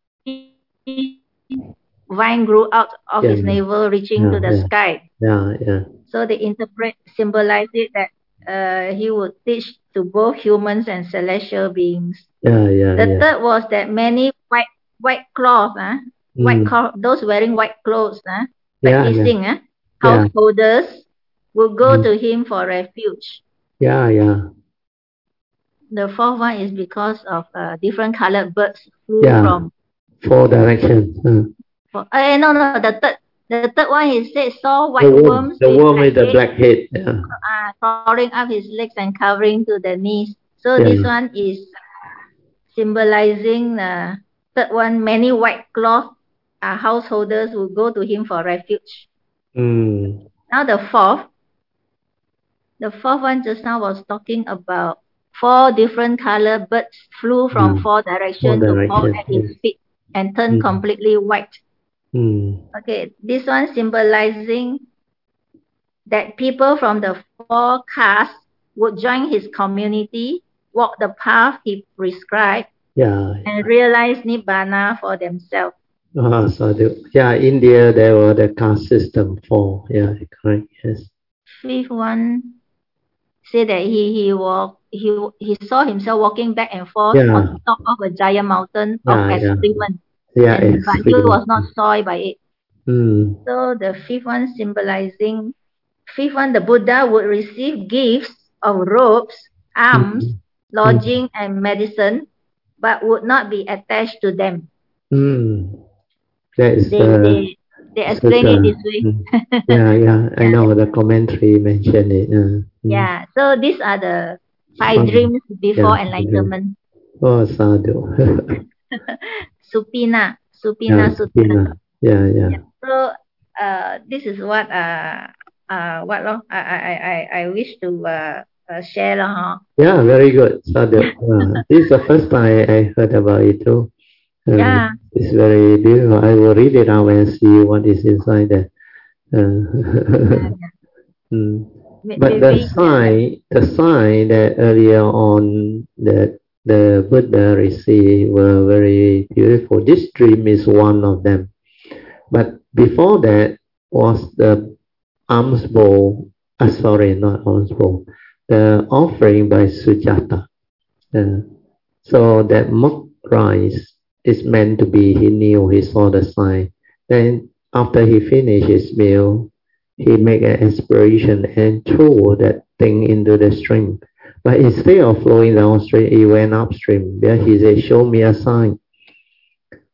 vine grew out of Yeah, his navel, reaching yeah, to the yeah. sky. Yeah, yeah. So they interpret, symbolize it that uh, he would teach to both humans and celestial beings. Yeah, yeah, The yeah. third was that many white white cloth, uh, white Mm. cloth, those wearing white clothes, uh, Yeah, practicing, yeah. uh, householders will go Mm. to him for refuge. Yeah, yeah. The fourth one is because of uh, different colored birds flew Yeah. from. Four directions. Uh. For, uh, no, no, the third, the third one he said saw white The worm, worms the with worm black with the head, black head. Yeah. uh, crawling up his legs and covering to the knees. So Yeah. this one is symbolizing the third one. Many white cloth uh, householders will go to him for refuge. Mm. Now the fourth, the fourth one just now was talking about four different color birds flew from Mm. four directions Four to fall directions, at his yes. feet and turned Mm. completely white. Mm. Okay, this one symbolizing that people from the four castes would join his community, walk the path he prescribed, Yeah. and realize Nibbana for themselves. Ah, sadhu. Yeah, India, there were the caste system for. Yeah, correct. Yes. Fifth one said that he he walk he he saw himself walking back and forth Yeah. on top of a giant mountain Yeah, of yeah. excrement, Yeah, and but he excrement. was not soiled by it. Mm. So the fifth one symbolizing, fifth one, the Buddha would receive gifts of robes, arms, Mm. lodging, and medicine, but would not be attached to them. Mm. That is They the they they explain it this way. Mm. Yeah, yeah. I Yeah. know the commentary mentioned it. Uh, mm. Yeah. So these are the five Fun. dreams before Yeah, enlightenment. Oh, sadhu. Supina, Supina Yeah, Sutta. yeah, yeah, yeah. So uh, this is what uh uh what lor, I I I I I wish to uh, uh share lah, huh? Yeah, very good, sadhu. Uh, this is the first time I, I heard about it too. Uh, Yeah. It's very beautiful. I will read it out and see what is inside there. Uh, mm. But the Maybe, sign, the sign that earlier on that the Buddha received were very beautiful. This dream is one of them. But before that was the alms bowl. Uh, sorry, not alms bowl. The offering by Sujata. Uh, so that mock rice is meant to be. He knew, he saw the sign. Then after he finished his meal, he made an aspiration and threw that thing into the stream. But instead of flowing downstream, it went upstream. There he said, show me a sign.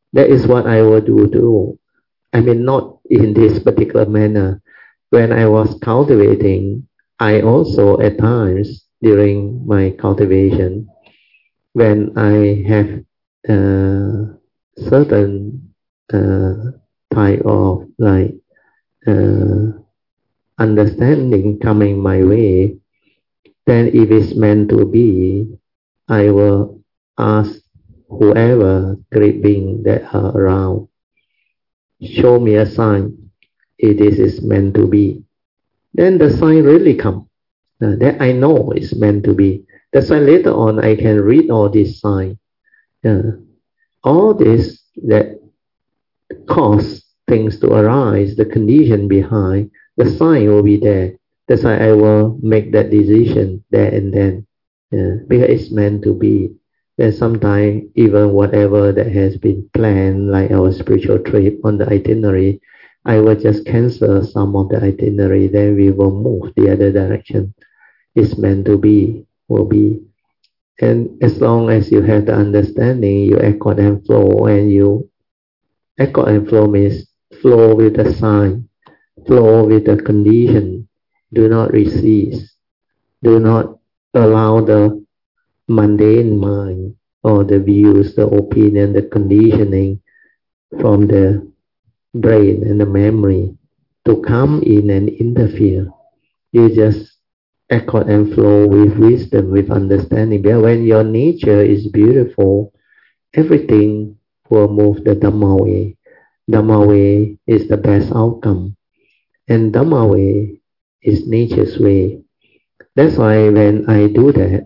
That is what I will do too. I mean, not in this particular manner. When I was cultivating, I also at times during my cultivation, when I have uh, certain uh, type of like uh, understanding coming my way, then if it's meant to be, I will ask whoever great being that are around, show me a sign if this is meant to be. Then the sign really come. Uh, that I know is meant to be. That's why later on I can read all these signs. Uh, all this that cause things to arise, the condition behind, the sign will be there. That's why I will make that decision there and then. Yeah, because it's meant to be. Then sometimes even whatever that has been planned, like our spiritual trip on the itinerary, I will just cancel some of the itinerary, then we will move the other direction. It's meant to be, will be. And as long as you have the understanding, you accord and flow, and you accord and flow means flow with the sign, flow with the condition. Do not resist. Do not allow the mundane mind or the views, the opinion, the conditioning from the brain and the memory to come in and interfere. You just accord and flow with wisdom, with understanding. Because when your nature is beautiful, everything will move the Dhamma way. Dhamma way is the best outcome. And Dhamma way is nature's way. That's why when I do that,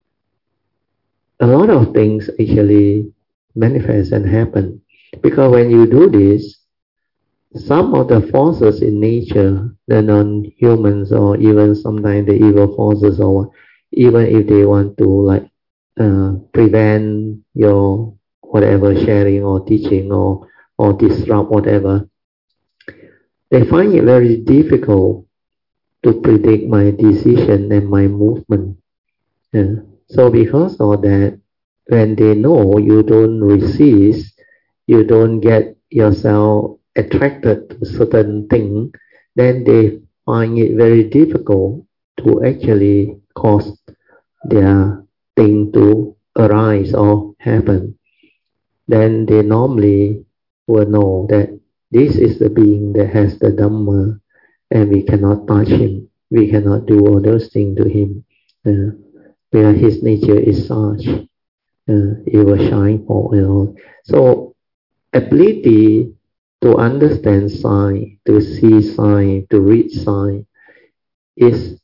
a lot of things actually manifest and happen. Because when you do this, some of the forces in nature, the non-humans or even sometimes the evil forces, or even if they want to like uh, prevent your whatever sharing or teaching or or disrupt whatever, they find it very difficult to predict my decision and my movement. Yeah. So because of that, when they know you don't resist, you don't get yourself attracted to certain thing, then they find it very difficult to actually cause their thing to arise or happen. Then they normally will know that this is the being that has the Dhamma, and we cannot touch him. We cannot do all those things to him. Uh, because his nature is such. Uh, it will shine for all. So ability to understand sign, to see sign, to read sign is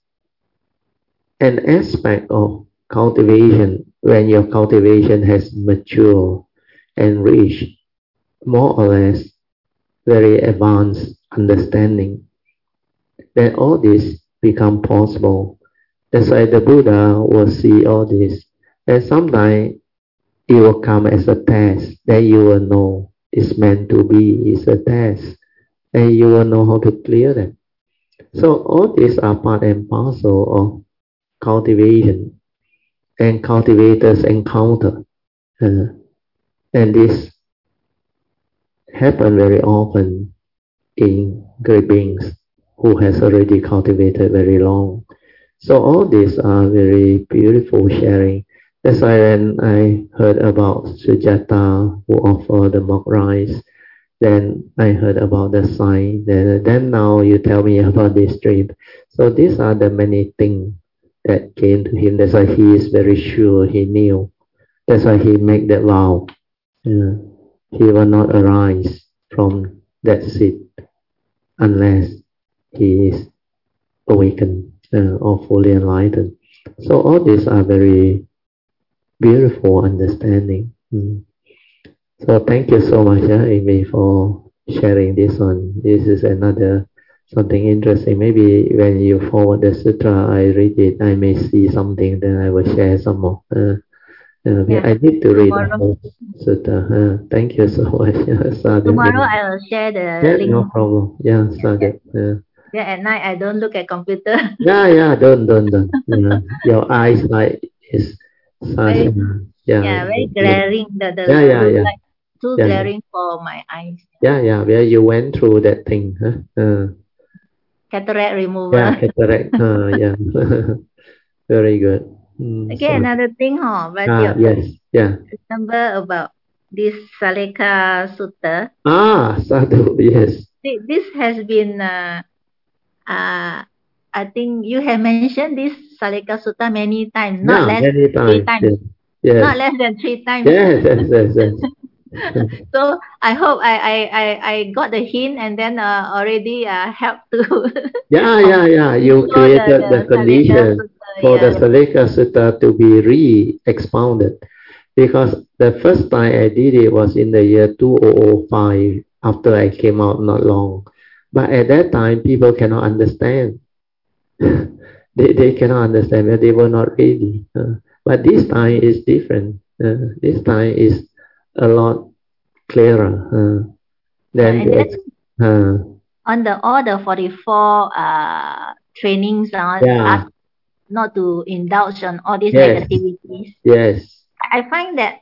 an aspect of cultivation when your cultivation has matured and reached more or less very advanced understanding. Then all this become possible. That's why the Buddha will see all this. And sometimes it will come as a test. Then you will know it's meant to be. It's a test. And you will know how to clear them. So all these are part and parcel of cultivation. And cultivators encounter. Uh, and this happen very often in great beings who has already cultivated very long. So all these are very beautiful sharing. That's why when I heard about Sujata who offered the mock rice, then I heard about the sign. Then, then now you tell me about this dream. So these are the many things that came to him. That's why he is very sure, he knew. That's why he made that vow. Yeah. He will not arise from that seat unless he is awakened uh, or fully enlightened. So all these are very beautiful understanding. Mm. So thank you so much, uh, Amy, for sharing this one. This is another something interesting. Maybe when you forward the sutra, I read it, I may see something, then I will share some more. Uh, uh, yeah. I need to read the whole sutra. Uh, thank you so much. Tomorrow I'll share the yeah, link. No problem. Yeah, Sadhu. Yeah. Yeah, at night I don't look at computer. yeah, yeah, don't, don't, don't. Yeah. Your eyes like is such. Very, yeah, yeah, very glaring. The, the yeah, yeah, blue yeah. light. too yeah. glaring for my eyes. Yeah, yeah, where you went through that thing, huh? Uh, Cataract removal. yeah, cataract. Uh, yeah, very good. Mm, Okay, so, another thing, huh? But ah, you yes, yeah. remember about this Saleka Sutta? Ah, sadhu, yes. Thi- This has been, uh, uh, I think you have mentioned this Saleka Sutta many times, not Yeah, less many than three times. times, Yes, yes, not less than three times. yes, yes, yes, yes. So I hope I, I, I, I got the hint and then uh, already uh, helped to Yeah, yeah, yeah. You show the, created the the Saleka condition Sutta. for the Yeah. Saleka Sutta to be re-expounded. Because the first time I did it was in the year two thousand five, after I came out not long. But at that time, people cannot understand. they, they cannot understand that they were not ready. Uh, but this time is different. Uh, this time is a lot clearer. Uh, Yeah, than and the then ex- uh, on the all the forty-four uh, trainings, uh, yeah, ask not to indulge on all these yes, negativities. yes, I find that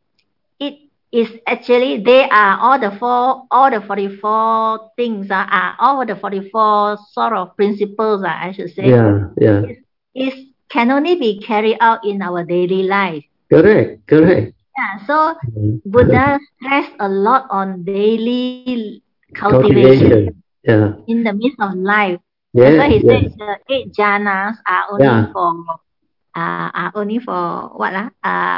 it is actually they are all the four all the forty-four things uh, are all the forty-four sort of principles uh, I should say yeah, yeah. is is can only be carried out in our daily life. Correct, correct. Yeah, so Mm. Buddha stressed a lot on daily cultivation Cultivation. Yeah. in the midst of life. That's why Yes, he yes. said the eight jhanas are only Yeah. for uh, are only for what uh, uh,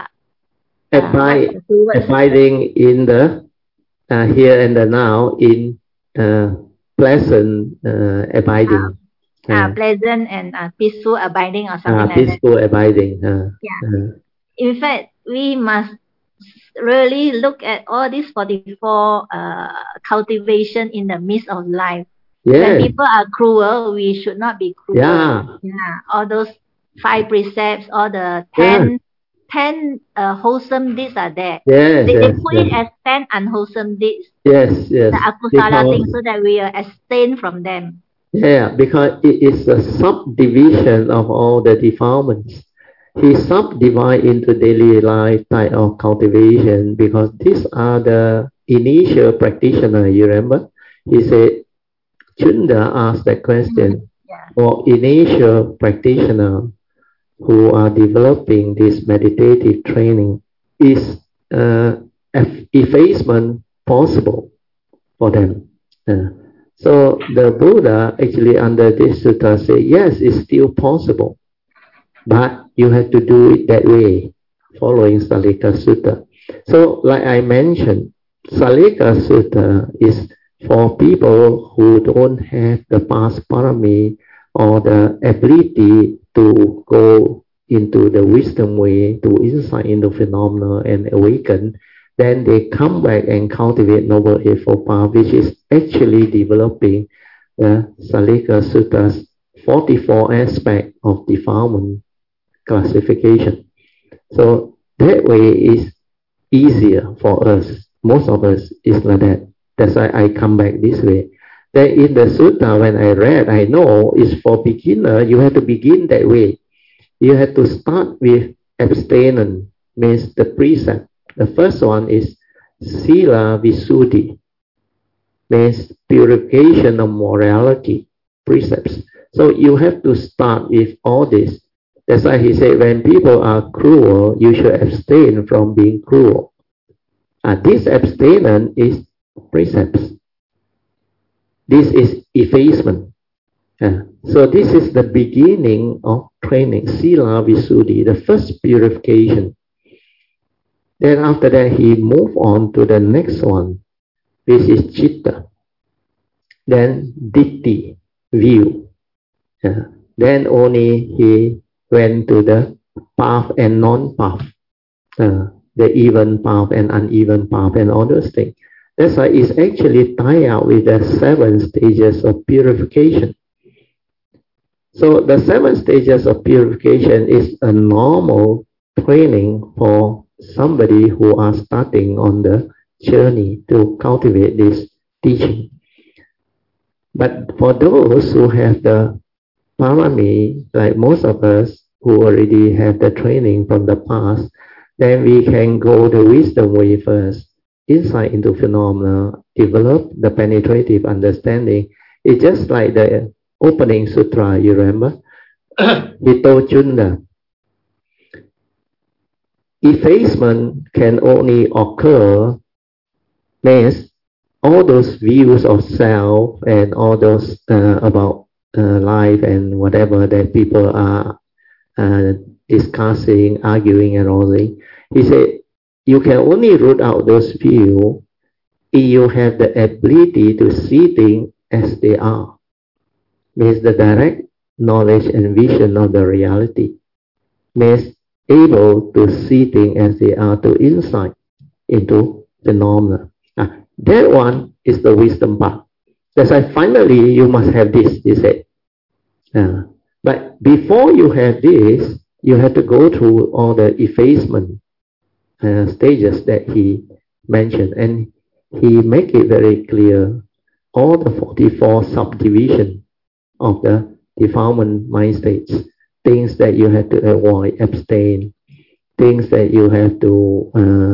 uh what's Abide, the two words? abiding in the uh, here and the now in uh, pleasant uh, Uh, abiding. uh, Uh, pleasant and uh, peaceful abiding or something uh, like that. peaceful abiding. Uh, Yeah. uh, In fact, we must really look at all these forty-four uh, cultivation in the midst of life. When yes. people are cruel, we should not be cruel. Yeah. Yeah. All those five precepts, all the Yeah. ten, ten uh, wholesome deeds are there. Yes. They, they Yes. put Yes. it as ten unwholesome deeds, Yes. Yes. the akusala things, Because so that we are abstain from them. yeah, because it is a subdivision of all the defilements. He subdivide into daily life type of cultivation because these are the initial practitioner. You remember? He said, Chunda asked that question Yeah. for initial practitioner who are developing this meditative training. Is uh, effacement possible for them? Uh, so the Buddha actually under this sutta say, yes, it's still possible, but you have to do it that way, following Salika Sutta. So like I mentioned, Salika Sutta is for people who don't have the past parami or the ability to go into the wisdom way, to insight into phenomena and awaken. Then they come back and cultivate Noble Eightfold Path, which is actually developing the Salika Sutta's forty-four aspects of defilement classification. So that way is easier for us. Most of us is like that. That's why I come back this way. Then in the sutta, when I read, I know it's for beginner. You have to begin that way. You have to start with abstinence, means the precept. The first one is sila visuddhi, means purification of morality precepts. So you have to start with all this. That's why he said, when people are cruel, you should abstain from being cruel. Uh, this abstinence is precepts. This is effacement. Uh, so this is the beginning of training, sila visuddhi, the first purification. Then after that, he moved on to the next one, which is citta. Then ditti, view. Uh, then only he went to the path and non-path, uh, the even path and uneven path and all those things. That's why it's actually tied out with the seven stages of purification. So the seven stages of purification is a normal training for somebody who are starting on the journey to cultivate this teaching. But for those who have the parami, like most of us who already have the training from the past, then we can go the wisdom way first. insight into phenomena, develop the penetrative understanding. It's just like the opening sutra, you remember? He told Junda, effacement can only occur means all those views of self and all those uh, about uh, life and whatever that people are uh, discussing, arguing and all that. He said, you can only root out those views if you have the ability to see things as they are. Means the direct knowledge and vision of the reality. Means able to see things as they are, to insight into phenomena. Uh, that one is the wisdom part. That's why finally you must have this, he said. Uh, but before you have this, you have to go through all the effacement uh, stages that he mentioned. And he make it very clear, all the forty-four subdivisions of the defilement mind states, things that you have to avoid, abstain, things that you have to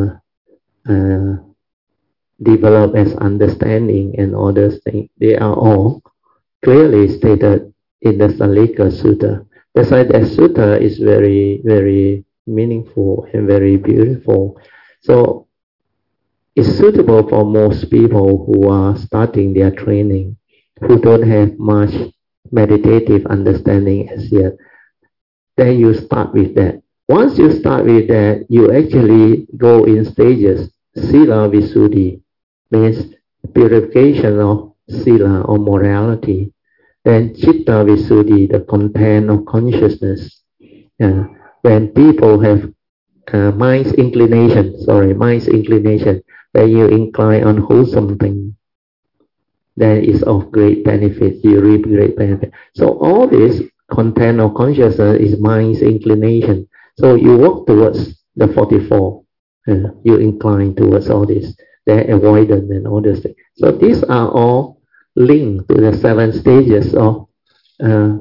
uh, uh, develop as understanding and all those things, they are all clearly stated in the Salika Sutta. That's why that sutta is very, very meaningful and very beautiful. So it's suitable for most people who are starting their training, who don't have much meditative understanding as yet. Then you start with that. Once you start with that, you actually go in stages. Sila Visuddhi means purification of sila or morality. Then Chitta Visuddhi, the content of consciousness. Uh, when people have uh, mind's inclination, sorry, mind's inclination, when you incline on wholesome thing, then it's of great benefit, you reap great benefit. So all this content of consciousness is mind's inclination. So you walk towards the forty-four, uh, you incline towards all this, the avoidance and all this thing. So these are all linked to the seven stages of uh,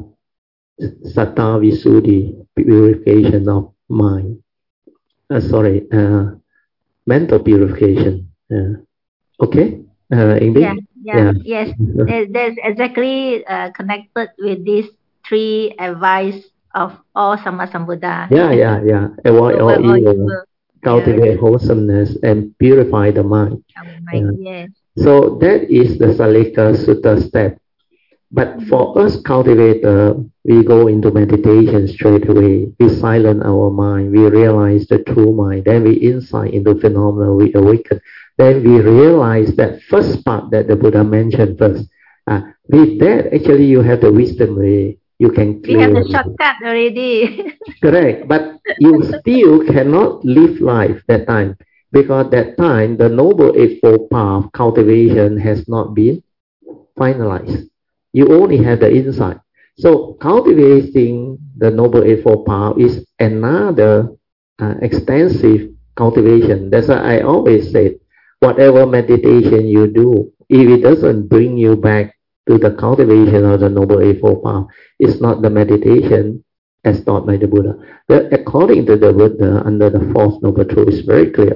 Satta Visuddhi, purification of mind. Uh, sorry, uh, mental purification. Uh, okay, uh, English? Yeah, yeah, yes. That's exactly uh, connected with these three advice of all Sammasambuddha. Yeah, yeah, yeah. Avoid all Avoid all evil, evil. cultivate wholesomeness, and purify the mind. Our mind, yes. So that is the Salika Sutta step. But for us cultivator, we go into meditation straight away. We silence our mind. We realize the true mind. Then we insight into phenomena. We awaken. Then we realize that first part that the Buddha mentioned first. Uh, with that, actually, you have the wisdom way. You can clear. We have the shortcut already. Correct. But you still cannot live life that time. Because that time, the Noble Eightfold Path cultivation has not been finalized. You only have the insight. So cultivating the Noble Eightfold Path is another uh, extensive cultivation. That's why I always say, whatever meditation you do, if it doesn't bring you back to the cultivation of the Noble Eightfold Path, it's not the meditation as taught by the Buddha. But according to the Buddha, under the fourth Noble Truth, it's very clear.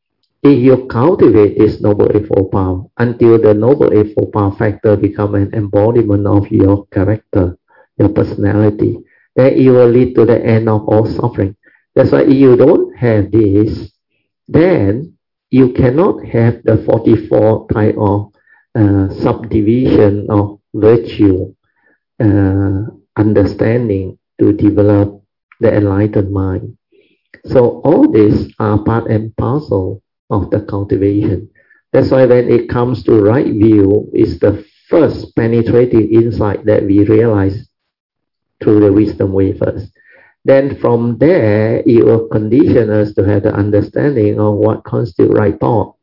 If you cultivate this Noble Eightfold Path until the Noble Eightfold Path factor become an embodiment of your character, your personality, then it will lead to the end of all suffering. That's why if you don't have this, then you cannot have the forty-four type of uh, subdivision of virtue, uh, understanding to develop the enlightened mind. So all these are part and parcel of the cultivation. That's why when it comes to right view, it's the first penetrating insight that we realize through the wisdom way first. Then from there, it will condition us to have the understanding of what constitutes right thought,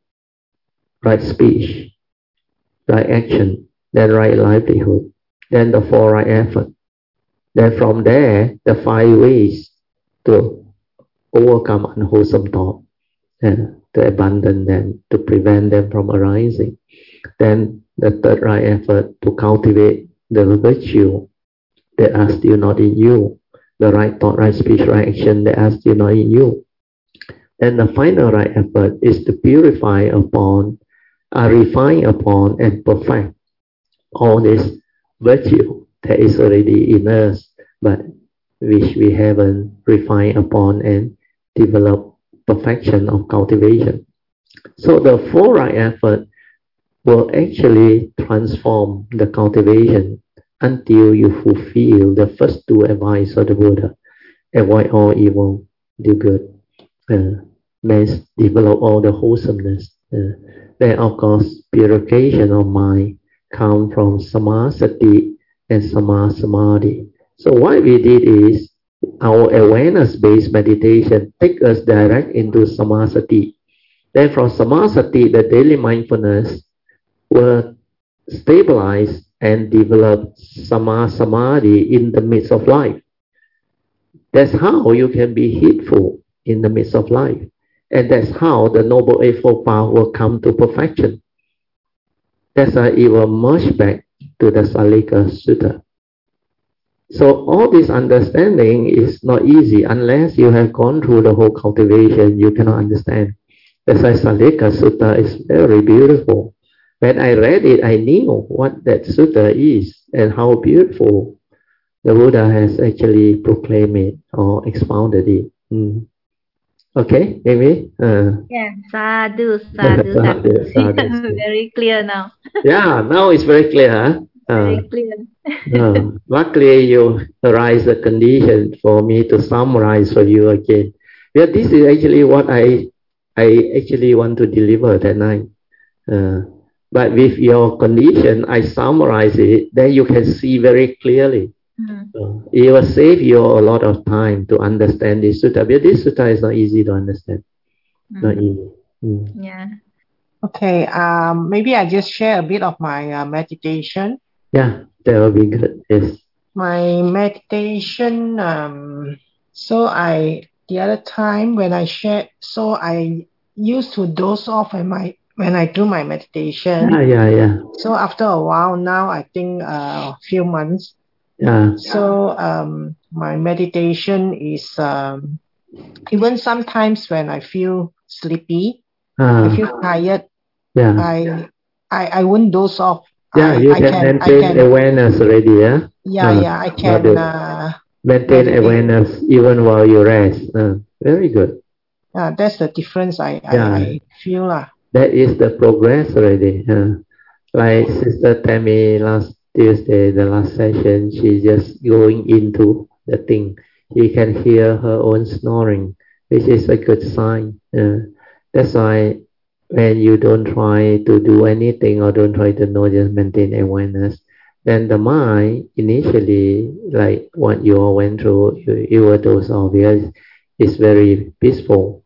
right speech, right action, then right livelihood, then the four right effort. Then from there, the five ways to overcome unwholesome thought, and to abandon them, to prevent them from arising. Then the third right effort to cultivate the virtue that are still not in you, the right thought, right speech, right action that are still not in you. And the final right effort is to purify upon, uh, refine upon, and perfect all this virtue that is already in us, but which we haven't refined upon and developed perfection of cultivation. So the four right effort will actually transform the cultivation until you fulfill the first two advice of the Buddha. Avoid all evil, do good. Uh, then develop all the wholesomeness. Uh, then of course, purification of mind come from samasati and samasamadhi. So what we did is our awareness-based meditation take us direct into samasati. Then from samasati, the daily mindfulness will stabilize and develop samasamadhi in the midst of life. That's how you can be heedful in the midst of life. And that's how the Noble Eightfold Path will come to perfection. That's why it will merge back to the Salika Sutta. So all this understanding is not easy unless you have gone through the whole cultivation. You cannot understand. That's why Salika Sutta is very beautiful. When I read it, I knew what that sutta is and how beautiful the Buddha has actually proclaimed it or expounded it. Mm. Okay, Amy? Uh, yeah, sadhu, sadhu, sadhu. sadhu. Very clear now. Yeah, now it's very clear. Huh? Uh, very clear. uh, luckily, you arise the condition for me to summarize for you again. Yeah, this is actually what I I actually want to deliver that night. Uh, but with your condition, I summarize it, then you can see very clearly. Mm. Uh, it will save you a lot of time to understand this sutta. But this sutta is not easy to understand. Mm. Not easy. Mm. Yeah. Okay. Um. Maybe I just share a bit of my uh, meditation. Yeah, that will be good. Yes. My meditation. Um. So I the other time when I shared, so I used to doze off when my when I do my meditation. Yeah, yeah, yeah. So after a while, now I think a uh, few months. Yeah. So um, my meditation is um, even sometimes when I feel sleepy, uh, I feel tired. Yeah. I I I won't doze off. Yeah, I, you I can, can maintain I can, awareness already. Yeah. Yeah, uh, yeah. I can uh, maintain meditate. Awareness even while you rest. Uh, very good. Uh, that's the difference I I, yeah. I feel lah. That is the progress already. Uh, like Sister Tammy last Tuesday, the last session, she's just going into the thing. She can hear her own snoring, which is a good sign. Uh, that's why when you don't try to do anything or don't try to know, just maintain awareness, then the mind initially, like what you all went through, you, you were those obvious, is very peaceful,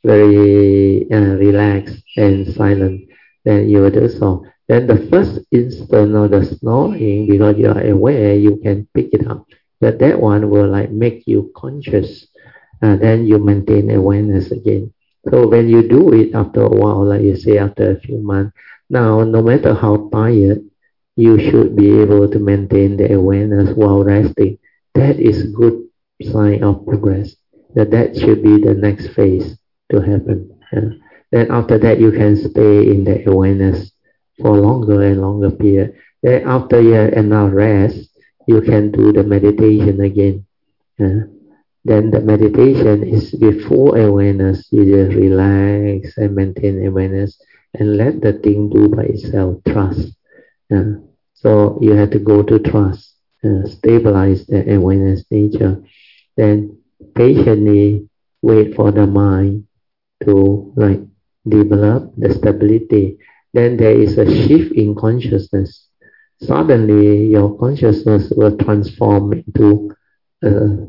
very uh, relaxed and silent. Then you will do so. Then the first instant of the snoring, because you are aware, you can pick it up. But that one will like make you conscious. Uh, then you maintain awareness again. So when you do it after a while, like you say, after a few months, now no matter how tired, you should be able to maintain the awareness while resting. That is good sign of progress. That that should be the next phase to happen. Yeah. Then after that, you can stay in the awareness for longer and longer period. Then after you have enough rest, you can do the meditation again. Yeah. Then the meditation is with full awareness. You just relax and maintain awareness and let the thing do by itself. Trust. Yeah. So you have to go to trust, uh, stabilize the awareness nature. Then patiently wait for the mind to like develop the stability. Then there is a shift in consciousness. Suddenly your consciousness will transform into a,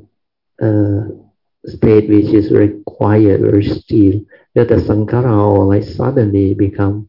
a state which is very quiet, very still. That the sankhara or like suddenly become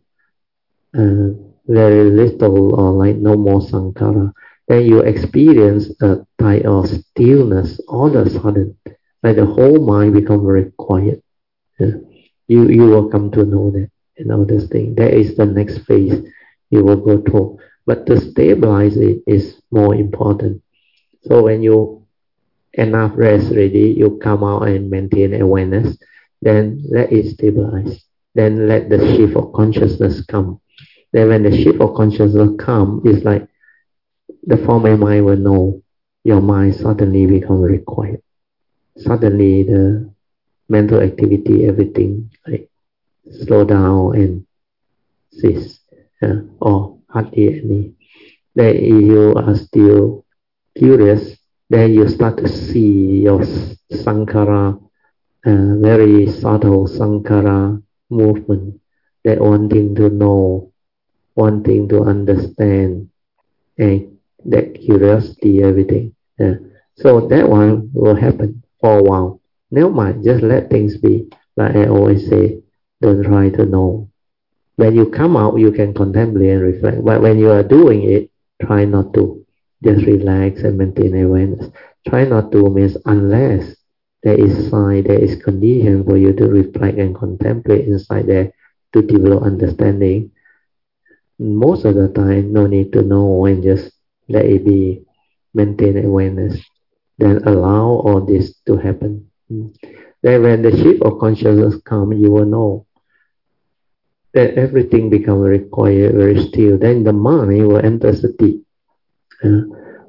uh, very little or like no more sankhara. Then you experience a type of stillness all of a sudden. Like the whole mind become very quiet. Yeah. You you will come to know that and all this thing. That is the next phase you will go through. But to stabilize it is more important. So when you enough rest ready, you come out and maintain awareness. then let it stabilize. Then let the shift of consciousness come. Then when the shift of consciousness come, it's like the former mind will know. Your mind suddenly become very quiet. Suddenly the mental activity, everything like slow down and cease, uh, or hardly any. Then if you are still curious, then you start to see your sankhara, uh, very subtle sankhara movement, that wanting to know, wanting to understand, and that curiosity, everything. Uh, so that one will happen for a while. Never mind, just let things be. Like I always say, don't try to know. When you come out, you can contemplate and reflect. But when you are doing it, try not to. Just relax and maintain awareness. Try not to means unless there is sign, there is condition for you to reflect and contemplate inside there to develop understanding. Most of the time, no need to know and just let it be, maintain awareness. Then allow all this to happen. Then when the shift of consciousness comes, you will know that everything becomes very quiet, very still. Then the mind will enter sati. Uh,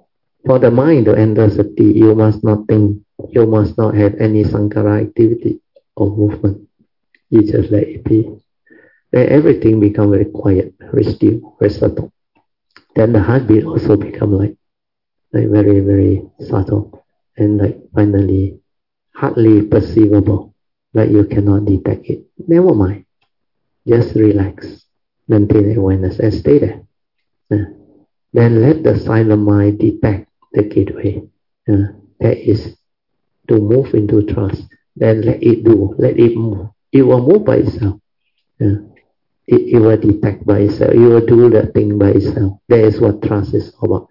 for the mind to enter sati, you must not think, you must not have any sankhara activity or movement. You just let it be. Then everything becomes very quiet, very still, very subtle. Then the heartbeat also become like, like very, very subtle, and like finally hardly perceivable, like you cannot detect it. Never mind. Just relax, maintain awareness, and stay there. Uh, then let the silent mind detect the gateway. Uh, that is to move into trust. Then let it do, let it move. It will move by itself. Uh, it, it will detect by itself. It will do the thing by itself. That is what trust is about.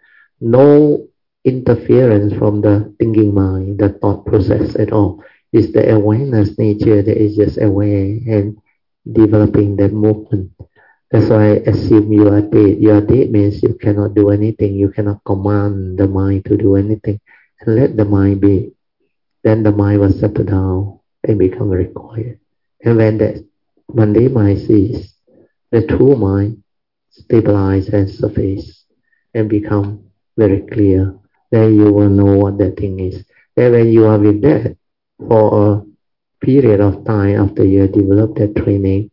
No interference from the thinking mind, the thought process at all. It's the awareness nature that is just aware and developing that movement. That's why I assume you are dead. You are dead means you cannot do anything. You cannot command the mind to do anything. And let the mind be. Then the mind will settle down and become very quiet. And when that Monday mind ceases, the true mind stabilize and surface and become very clear. Then you will know what that thing is. Then when you are with that for a period of time after you have developed that training,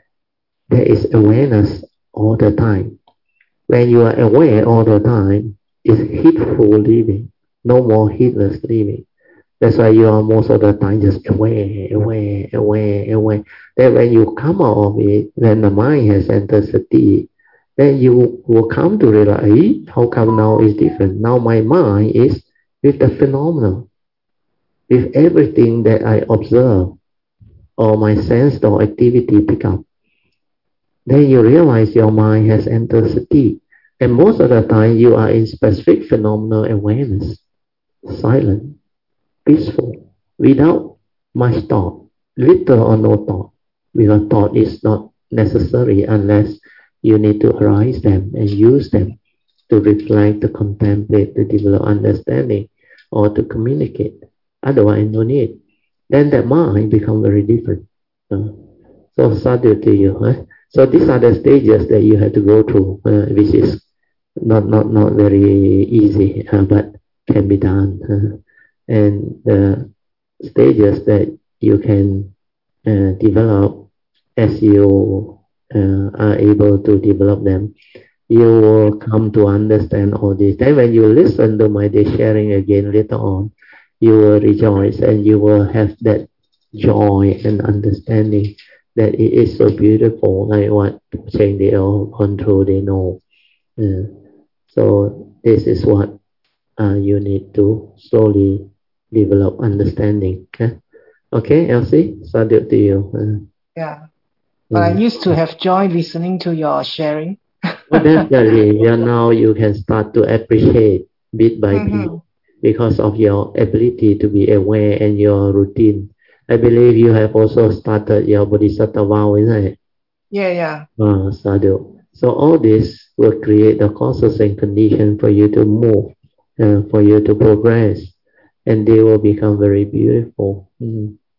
there is awareness all the time. When you are aware all the time, it's heedful living, no more heedless living. That's why you are most of the time just aware, aware, aware, aware. Then when you come out of it, when the mind has entered sati, then you will come to realize, how come now is different? Now my mind is with the phenomenon, with everything that I observe, or my sense or activity pick up. Then you realize your mind has entered sati. And most of the time you are in specific phenomenal awareness, silent, peaceful, without much thought, little or no thought. Because thought is not necessary unless you need to arise them and use them to reflect, to contemplate, to develop understanding, or to communicate. Otherwise, no need. Then that mind becomes very different. Uh, so, sadhu to you. Huh? So these are the stages that you have to go through, uh, which is not not not very easy, uh, but can be done. Uh, and the stages that you can uh, develop as you uh, are able to develop them, you will come to understand all this. Then when you listen to my day sharing again later on, you will rejoice and you will have that joy and understanding that it is so beautiful, like what saying they all gone through, they know. Uh, so this is what uh, you need to slowly develop understanding. Okay, okay, Elsie, sadhu to you. Uh, yeah, but mm. I used to have joy listening to your sharing. Well, definitely, yeah, now you can start to appreciate bit by mm-hmm. bit because of your ability to be aware and your routine. I believe you have also started your Bodhisattva vow, isn't it? Yeah, yeah. Uh, sadhu. So all this will create the causes and conditions for you to move, uh, for you to progress, and they will become very beautiful. Mm.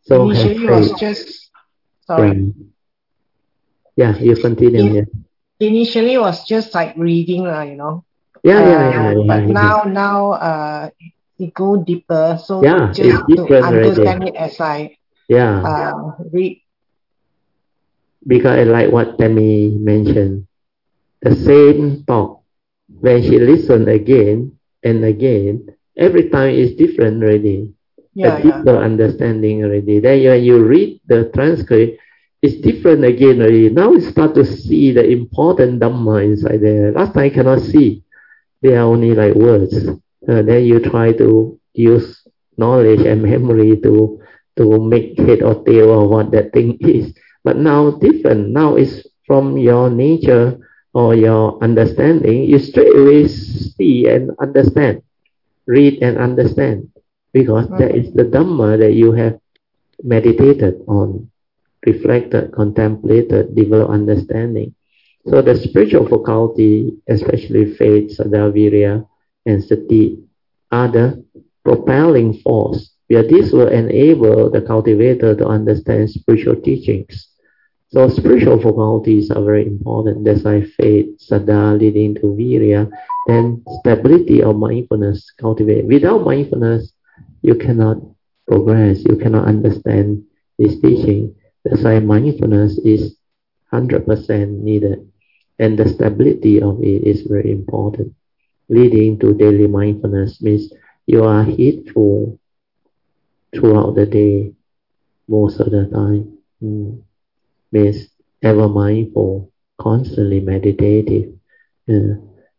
So initially have was faith. just sorry. Yeah, you continue. In, yeah. Initially was just like reading, uh, you know. Yeah, uh, yeah, yeah, But yeah, now, yeah. now, uh, it go deeper. So yeah, just it's to different understand already. it as I yeah. uh, read. Because I like what Tammy mentioned, the same talk. When she listen again and again, every time is different already. Yeah, a deeper yeah. understanding already. Then when you read the transcript, it's different again already. Now you start to see the important Dhamma inside there. Last time you cannot see. They are only like words. Uh, then you try to use knowledge and memory to to make head or tail of what that thing is. But now different. Now it's from your nature or your understanding. You straight away see and understand, read and understand, because Mm. that is the Dhamma that you have meditated on, reflected, contemplated, developed understanding. So the spiritual faculty, especially faith, Saddha, Virya, and Sati, are the propelling force, where this will enable the cultivator to understand spiritual teachings. So spiritual faculties are very important. That's why faith, Saddha leading to Virya, then stability of mindfulness cultivate. Without mindfulness, you cannot progress, you cannot understand this teaching. That's why mindfulness is one hundred percent needed. And the stability of it is very important. Leading to daily mindfulness means you are heedful throughout the day, most of the time. Mm. Means ever mindful, constantly meditative. Uh,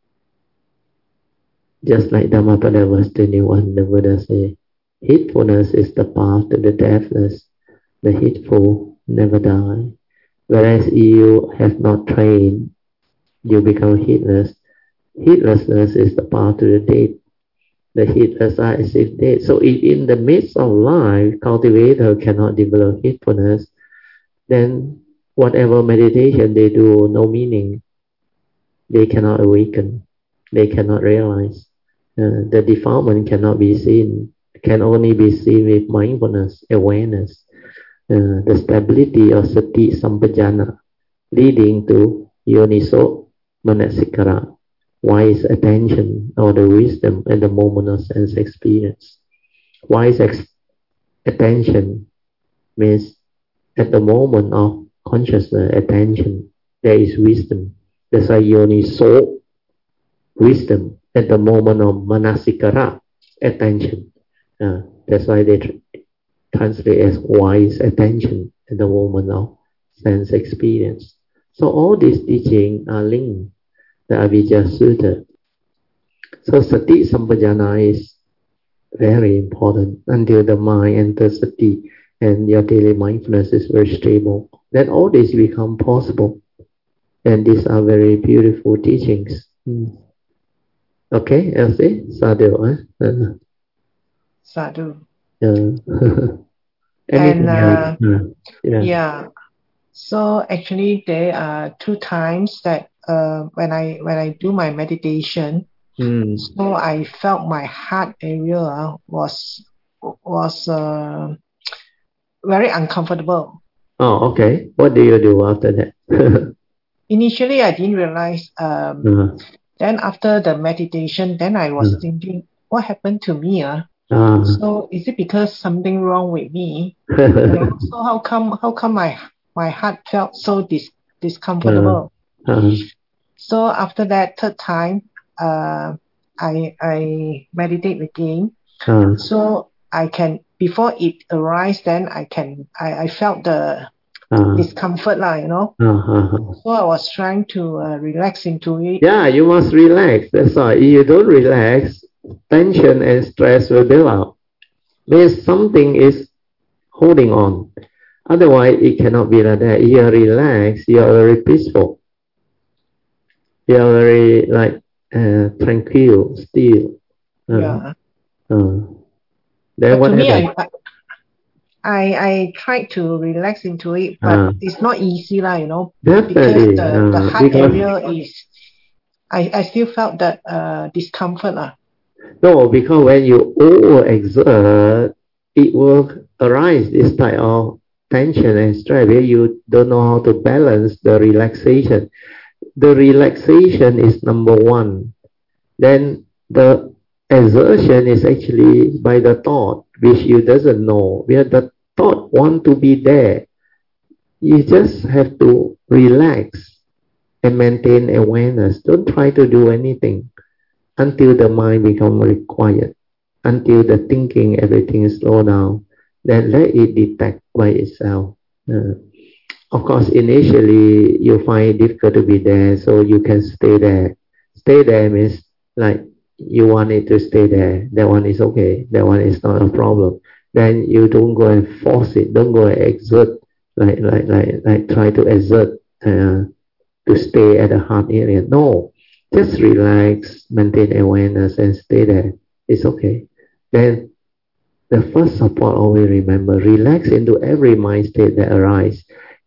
just like Dhammapada verse twenty-one, the Buddha says, heedfulness is the path to the deathless. The heedful never die. Whereas you have not trained, you become heedless. Heedlessness is the path to the dead. The heedless are as if dead. So if in the midst of life, cultivator cannot develop heedfulness, then whatever meditation they do, no meaning. They cannot awaken. They cannot realize. Uh, the defilement cannot be seen. Can only be seen with mindfulness, awareness. Uh, the stability of sati sampajana, leading to yoniso manasikara, wise attention or the wisdom at the moment of sense experience. Wise ex- attention means at the moment of consciousness attention, there is wisdom. That's why yoniso, wisdom, at the moment of manasikara, attention. Uh, that's why they tr- translate as wise attention at the moment of sense experience. So all these teachings are linked, the Avijja Sutta. So sati sampajana is very important until the mind enters sati and your daily mindfulness is very stable. Then all this become possible. And these are very beautiful teachings. Hmm. Okay, Elsie, sadhu. Eh? Uh, Sadhu. uh, And anything else? uh, Uh, yeah. yeah. So actually, there are two times that uh, when I when I do my meditation, Mm. so I felt my heart area uh, was was uh, very uncomfortable. Oh, okay. What do you do after that? Initially, I didn't realize. Um, uh, then after the meditation, then I was uh, thinking, what happened to me? Uh? uh, So is it because something wrong with me? You know? So how come how come my my heart felt so dis, discomfortable? uh, uh, So after that third time, uh, I I meditate again. uh, So I can before it arrives, then I can I, I felt the uh, discomfort lah, you know. uh, uh, So I was trying to uh, relax into it. yeah, you must relax. That's why. If you don't relax, tension and stress will build up. Means something is holding on. Otherwise, it cannot be like that. If you are relaxed, you are very peaceful. You are very like uh, tranquil, still. Uh, Yeah. uh. Then But what to me, happened? I, I I tried to relax into it, but uh, it's not easy lah, you know, definitely. because the, the Uh, heart because area is. I, I still felt that uh, discomfort lah. No, because when you overexert, it will arise this type of tension and stress where you don't know how to balance the relaxation. The relaxation is number one. Then the exertion is actually by the thought, which you doesn't know, where the thought want to be there. You just have to relax and maintain awareness. Don't try to do anything until the mind becomes quiet, until the thinking, everything is slow down. Then let it detect by itself. Uh, of course, initially you find it difficult to be there, so you can stay there. Stay there means like you want it to stay there. That one is okay. That one is not a problem. Then you don't go and force it. Don't go and exert, like like like like try to exert uh, to stay at the heart area. No, just relax, maintain awareness, and stay there. It's okay. Then the first support, always remember, relax into every mind state that arises.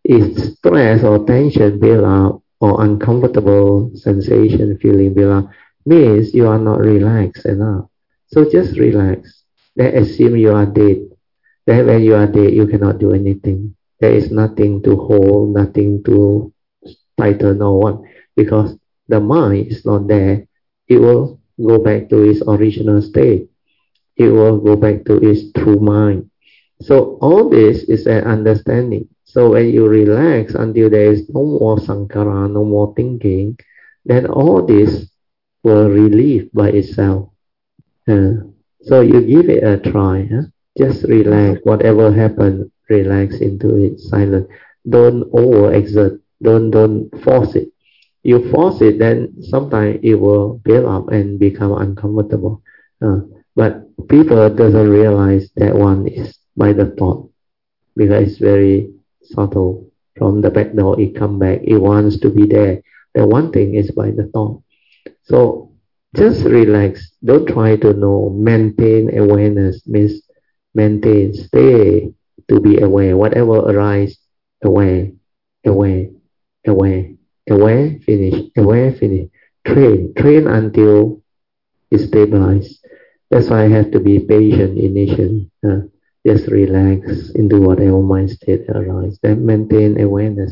If stress or tension build up, or uncomfortable sensation, feeling build up, means you are not relaxed enough. So just relax. Then assume you are dead. Then when you are dead, you cannot do anything. There is nothing to hold, nothing to tighten or what, because the mind is not there. It will go back to its original state. It will go back to its true mind. So all this is an understanding. So when you relax until there is no more sankhara, no more thinking, then all this will relieve by itself. Uh, so you give it a try. Huh? Just relax. Whatever happens, relax into it, silent. Don't overexert. Don't don't force it. You force it, then sometimes it will build up and become uncomfortable. Uh, but people doesn't realize that one is by the thought, because it's very subtle. From the back door, it come back. It wants to be there. The one thing is by the thought. So just relax. Don't try to know. Maintain awareness means maintain, stay to be aware. Whatever arises, aware, aware, aware, aware, finish, aware, finish. Train, train until it's stabilized. That's why I have to be patient initially. Uh, just relax into whatever mind state arises. Then maintain awareness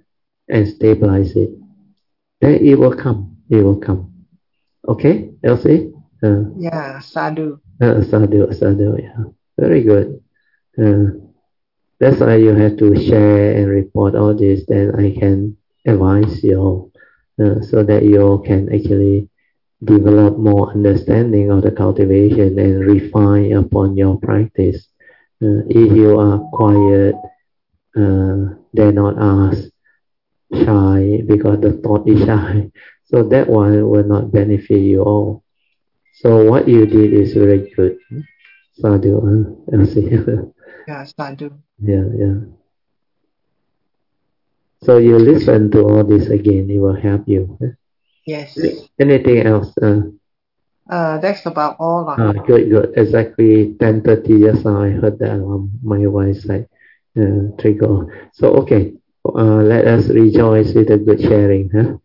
and stabilize it. Then it will come. It will come. Okay, Elsie? Uh, yeah, sadhu. Uh, sadhu, sadhu, yeah. Very good. Uh, that's why you have to share and report all this. Then I can advise you all, uh, so that you all can actually develop more understanding of the cultivation and refine upon your practice. Uh, if you are quiet, uh, dare not ask, shy, because the thought is shy, so that one will not benefit you all. So what you did is very good. Sadhu, huh? Yeah, sadhu. Yeah, yeah. So you listen to all this again, it will help you. Yes. Anything else? Uh, uh, that's about all. Ah, good, good. Exactly ten thirty just now I heard that on my wife's side. Uh, trigger. So, okay. Uh, let us rejoice with a good sharing. Huh?